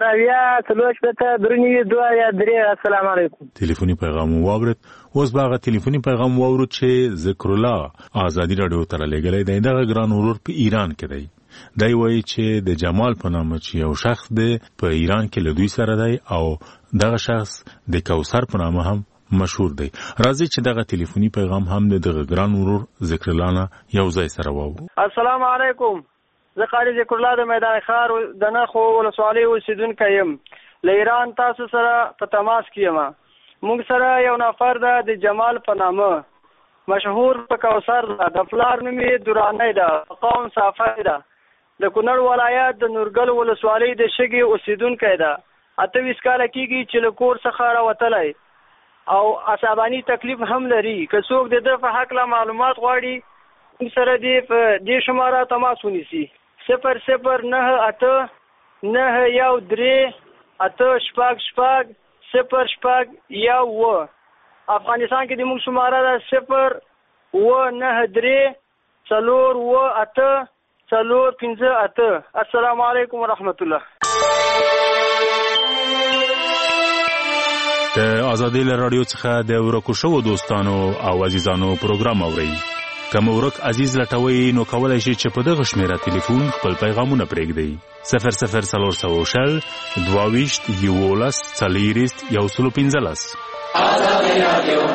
0 السلام علیکم. ټلیفوني پیغام واورید. اوس باغه ټلیفوني پیغام واورو چې ذکر الله آزادي رادیو تر لګلې دی. دا ګران ورور په ایران کې دی. دی وایي چې د جمال په نامه چې یو شخص دی په ایران کې له دوی سره دی او دغه شخص د کوثر په نامه هم مشهور دی. راځي چې دغه ټلیفوني پیغام هم د ګران ورور ذکر الله نه یو ځای سره واورو. السلام علیکم. زه قاری ذکر الله د میدان خار د نخو ولسوالۍ اوسیدونکی یم. له ایران تاسو سره په تماس کې یم. موږ سره یو نفر ده د جمال په نامه مشهور په کوثر ده، د پلار نوم یې درانی ده، قوم صافی ده، د کونړ ولایت د نورګل ولسوالۍ د شګې اوسیدونکی ده. 28 کاله کېږي چې له کور څخه راوتلی او عصباني تکلیف هم لري. که څوک د ده په هکله معلومات غواړي سره دې په دې شماره تماس ونیسي 0098 913 8 0 0 افغانستان کې د موږ شماره ده 093 4 4 السلام علیکم ورحمت الله. د آزادۍ له راډیو څخه د ورکو شوو دوستانو او عزیزانو پروګرام اورئ. کوم ورک عزیز لټوي نو کولای شي چې په دغه شمیره ټلیفون خپل پیغامونه پرېږدئ 00300 22 11 40 115. آزادۍ راډیو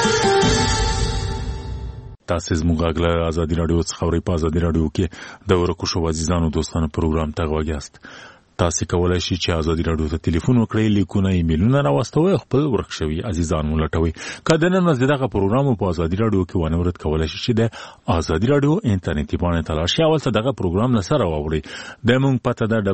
تاسو زموږ غږ آزادۍ راډیو څخه اورئ. په آزادۍ راډیو کې د ورکو شوو عزیزانو دوستانو پروګرام ته غوږ یاست. تاسو کولای شئ چې آزادۍ راډیو ته ټلیفون وکړئ، لیکونه ایمیلونه راوستوئ، خپل ورک شوي عزیزان مو لټوئ. که د نن ورځې دغه پروګرام په آزادۍ راډیو کې ونه ورد کولای شئ چې د آزادۍ راډیو انټرنیټي باندې ته لاړ شئ او هلته دغه پروګرام له سره واورئ. د موږ پته ده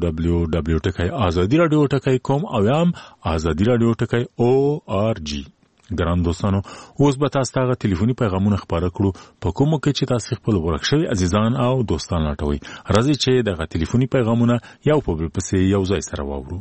www.azadiradiotakai.com او یا هم azadiradiotakai.org. ګران دوستانو، اوس به تاسو ته ټلیفوني پیغامونه خپاره کړو په کومو کې چې تاسو خپل ورک شوي عزیزان او دوستان لټوئ. راځئ چې دغه ټلیفوني پیغامونه یو په بل پسې یو ځای سره واورو.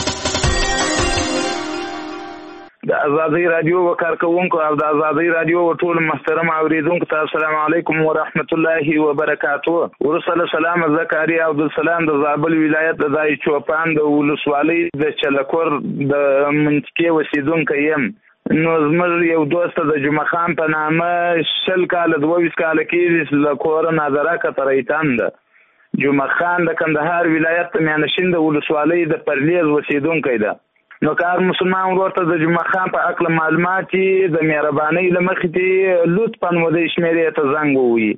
د آزادۍ راډیو کارکونکو او د آزادۍ راډیو ټول محترم اوریدونکو ته السلام علیکم ورحمت الله وبرکاتو. ورسله سلام زکریا عبدالسلام د زابل ولایت د دای چوپان د ولسوالۍ د چلکور د منطقې اوسیدونکی یم. نو زموږ یو دوست د جمعه خان په نامه 20 کاله 22 کاله کې له کوره نظره کتریتان ده. جمعه خان د کندهار ولایت میانشین د ولسوالۍ د پرلیز اوسیدونکی ده. نو کار مسلمان ورته د جمعه خان په عقل معلومات د مهرباني لمخې ته لطفاً ودی شمیرې ته زنګ ووي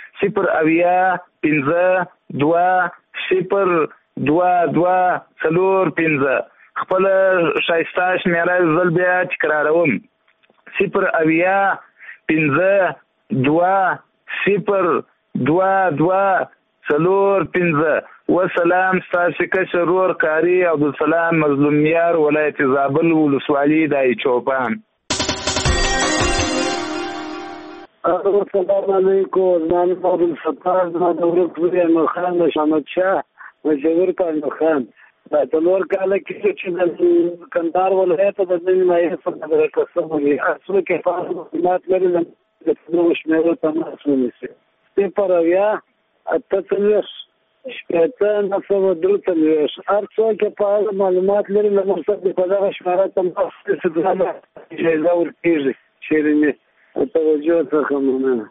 08022 خپل شایسته شمیره زل بیا تکراروم 08022 وسلام ستاسو کشرور کاری عبدالسلام مظلومیار ولایت زابل ولسوالی دای چوپان. السلام علیکم. من عبدالستار دورت بوری مخان شامد شاه مجور کانو خان تلور کاله کې چې د کندهار ولایت د نوې مایه څخه قسم وي اصل کې معلومات لري د نو شمیره تماس ونیسي 083 شپته نفسه درته هر څوک په معلومات لري له مقصد په دغه شمیره تماس استفاده اجازه ورکړي شیرینه توجه څخه مننه.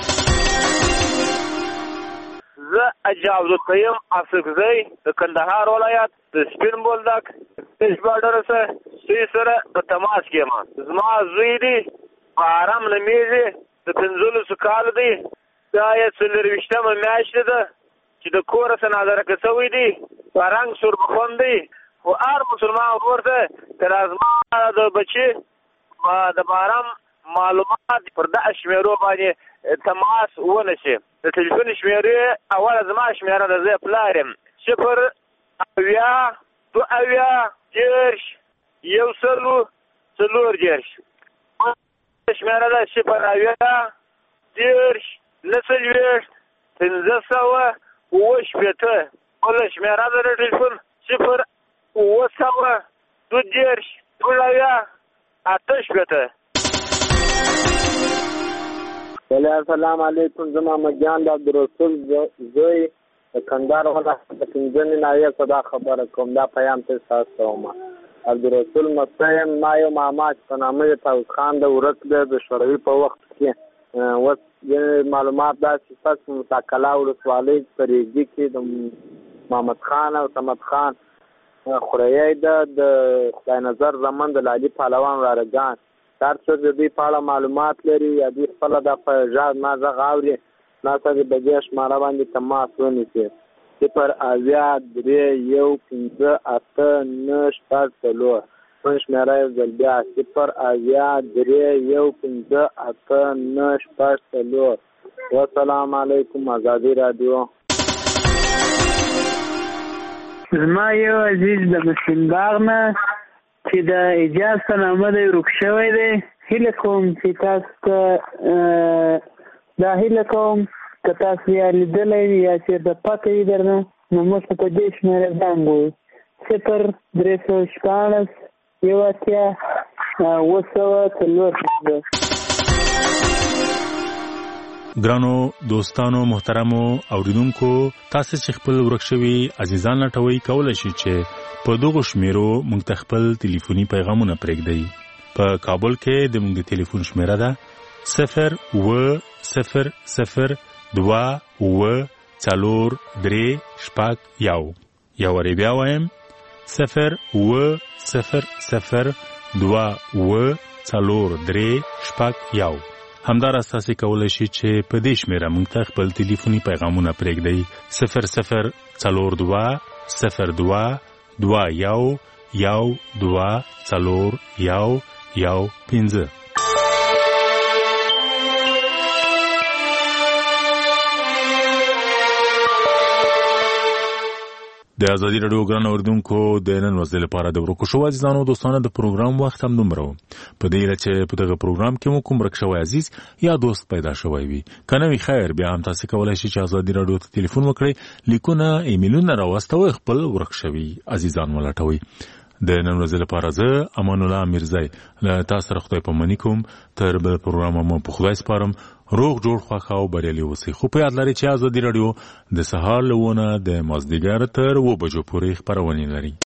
زه اجازه القیم افغزی د کندهار ولایت د سپین بولدک پیش بارډر سره په تماس کې ما زما زوی دی آرام نمیږي د 15 کال دی دا یې څلرويشتمه میاشت ده چې د کور سره نظر کڅوي دی پرنګ سور بخوندي او هر مسلمان ورته تر ازما د بچي د بارام معلومات پر د شمیرو باندې تماس ونشي. د ټلیفون شمیرې اول زما شمیره د زه پلارم 0 اویا 2 اویا 10 یو سلو څلور 10 شمیره ده 0 اویا 10 لسلويش 1500 وشبته ول شمیره د ټلیفون 0 وسوه 2 اویا 8 السلام علیکم. زما مجان د عبدالرسول زوی د کندهار ولایت د پنځمې ناحیې صدا خبره کوم. دا پیام ته تاسو ما عبدالرسول مستیم ما یو ماما په نامه تاوس خان د ورک د شوروي په وخت کې وس معلومات دا چې تاسو متکلا ولسوالۍ پرېږدي کې د محمد خان او سمد خان خوريي د خدای نظر زمان د لاجی پهلوان رارګان هر څه د دې په اړه معلومات لري یا د خپل د ژغ ما زغ اوري ناسه د بجې شماره باندې تماس ونیسي 0 اویا 3 1 5 8 9 10 ټلیفون شمیره یو ځل بیا 0831589 والسلام علیکم ازادي رادیو. زما یو عزیز د مسلم باغ نه چې د اجازه نامه دی ورک شوی دی، هیله کوم چې تاسو ته دا هیله کوم که تاسو یې لیدلی یا چې د پته یې درنه نو موږ ته په دې شمېره زنګ ووایئ 0316 1 ګرانو دوستانو محترمو اوریدونکو، تاسو چې خپل ورک شوي عزیزان لټوي کولای شئ چې په دغه شمیرو موږ ته خپل ټلیفوني پیغامونه پرېږدئ. په کابل کې د موږ د ټلیفون شمیره ده 0800434 یو وری بیا وایم 0800434 همدار اساسي کولای شي چې په دې شمیره موږ ته خپل ټلیفوني پیغامونه پرېږدئ 00222 د ازادي رادیو ګران اوریدونکو د نن ورځې لپاره د ورکو شو عزیزانو دوستانو د پروګرام وخت هم دومره په دې لچې په دغه پروګرام کې مو کوم ورک شوی عزیز یا دوست پیدا شوی وي کنه وی خیر بیا هم تاسو کولای شئ چې ازادي رادیو ته ټلیفون وکړئ، لیکونه ایمیلونه راوستوي، خپل ورک شوی عزیزان ولټوي. د نن ورځې لپاره زه امان الله میرزای له تاسو سره خدای پاماني کوم. تر بل پروګرام مو په خدای سپارم. روغ جوړ خوښ او بریالي اوسئ. خو په یاد لرئ چې ازادي رادیو د سهار له 9 د مازدیګر تر 2 بجو پورې خبرونه لري.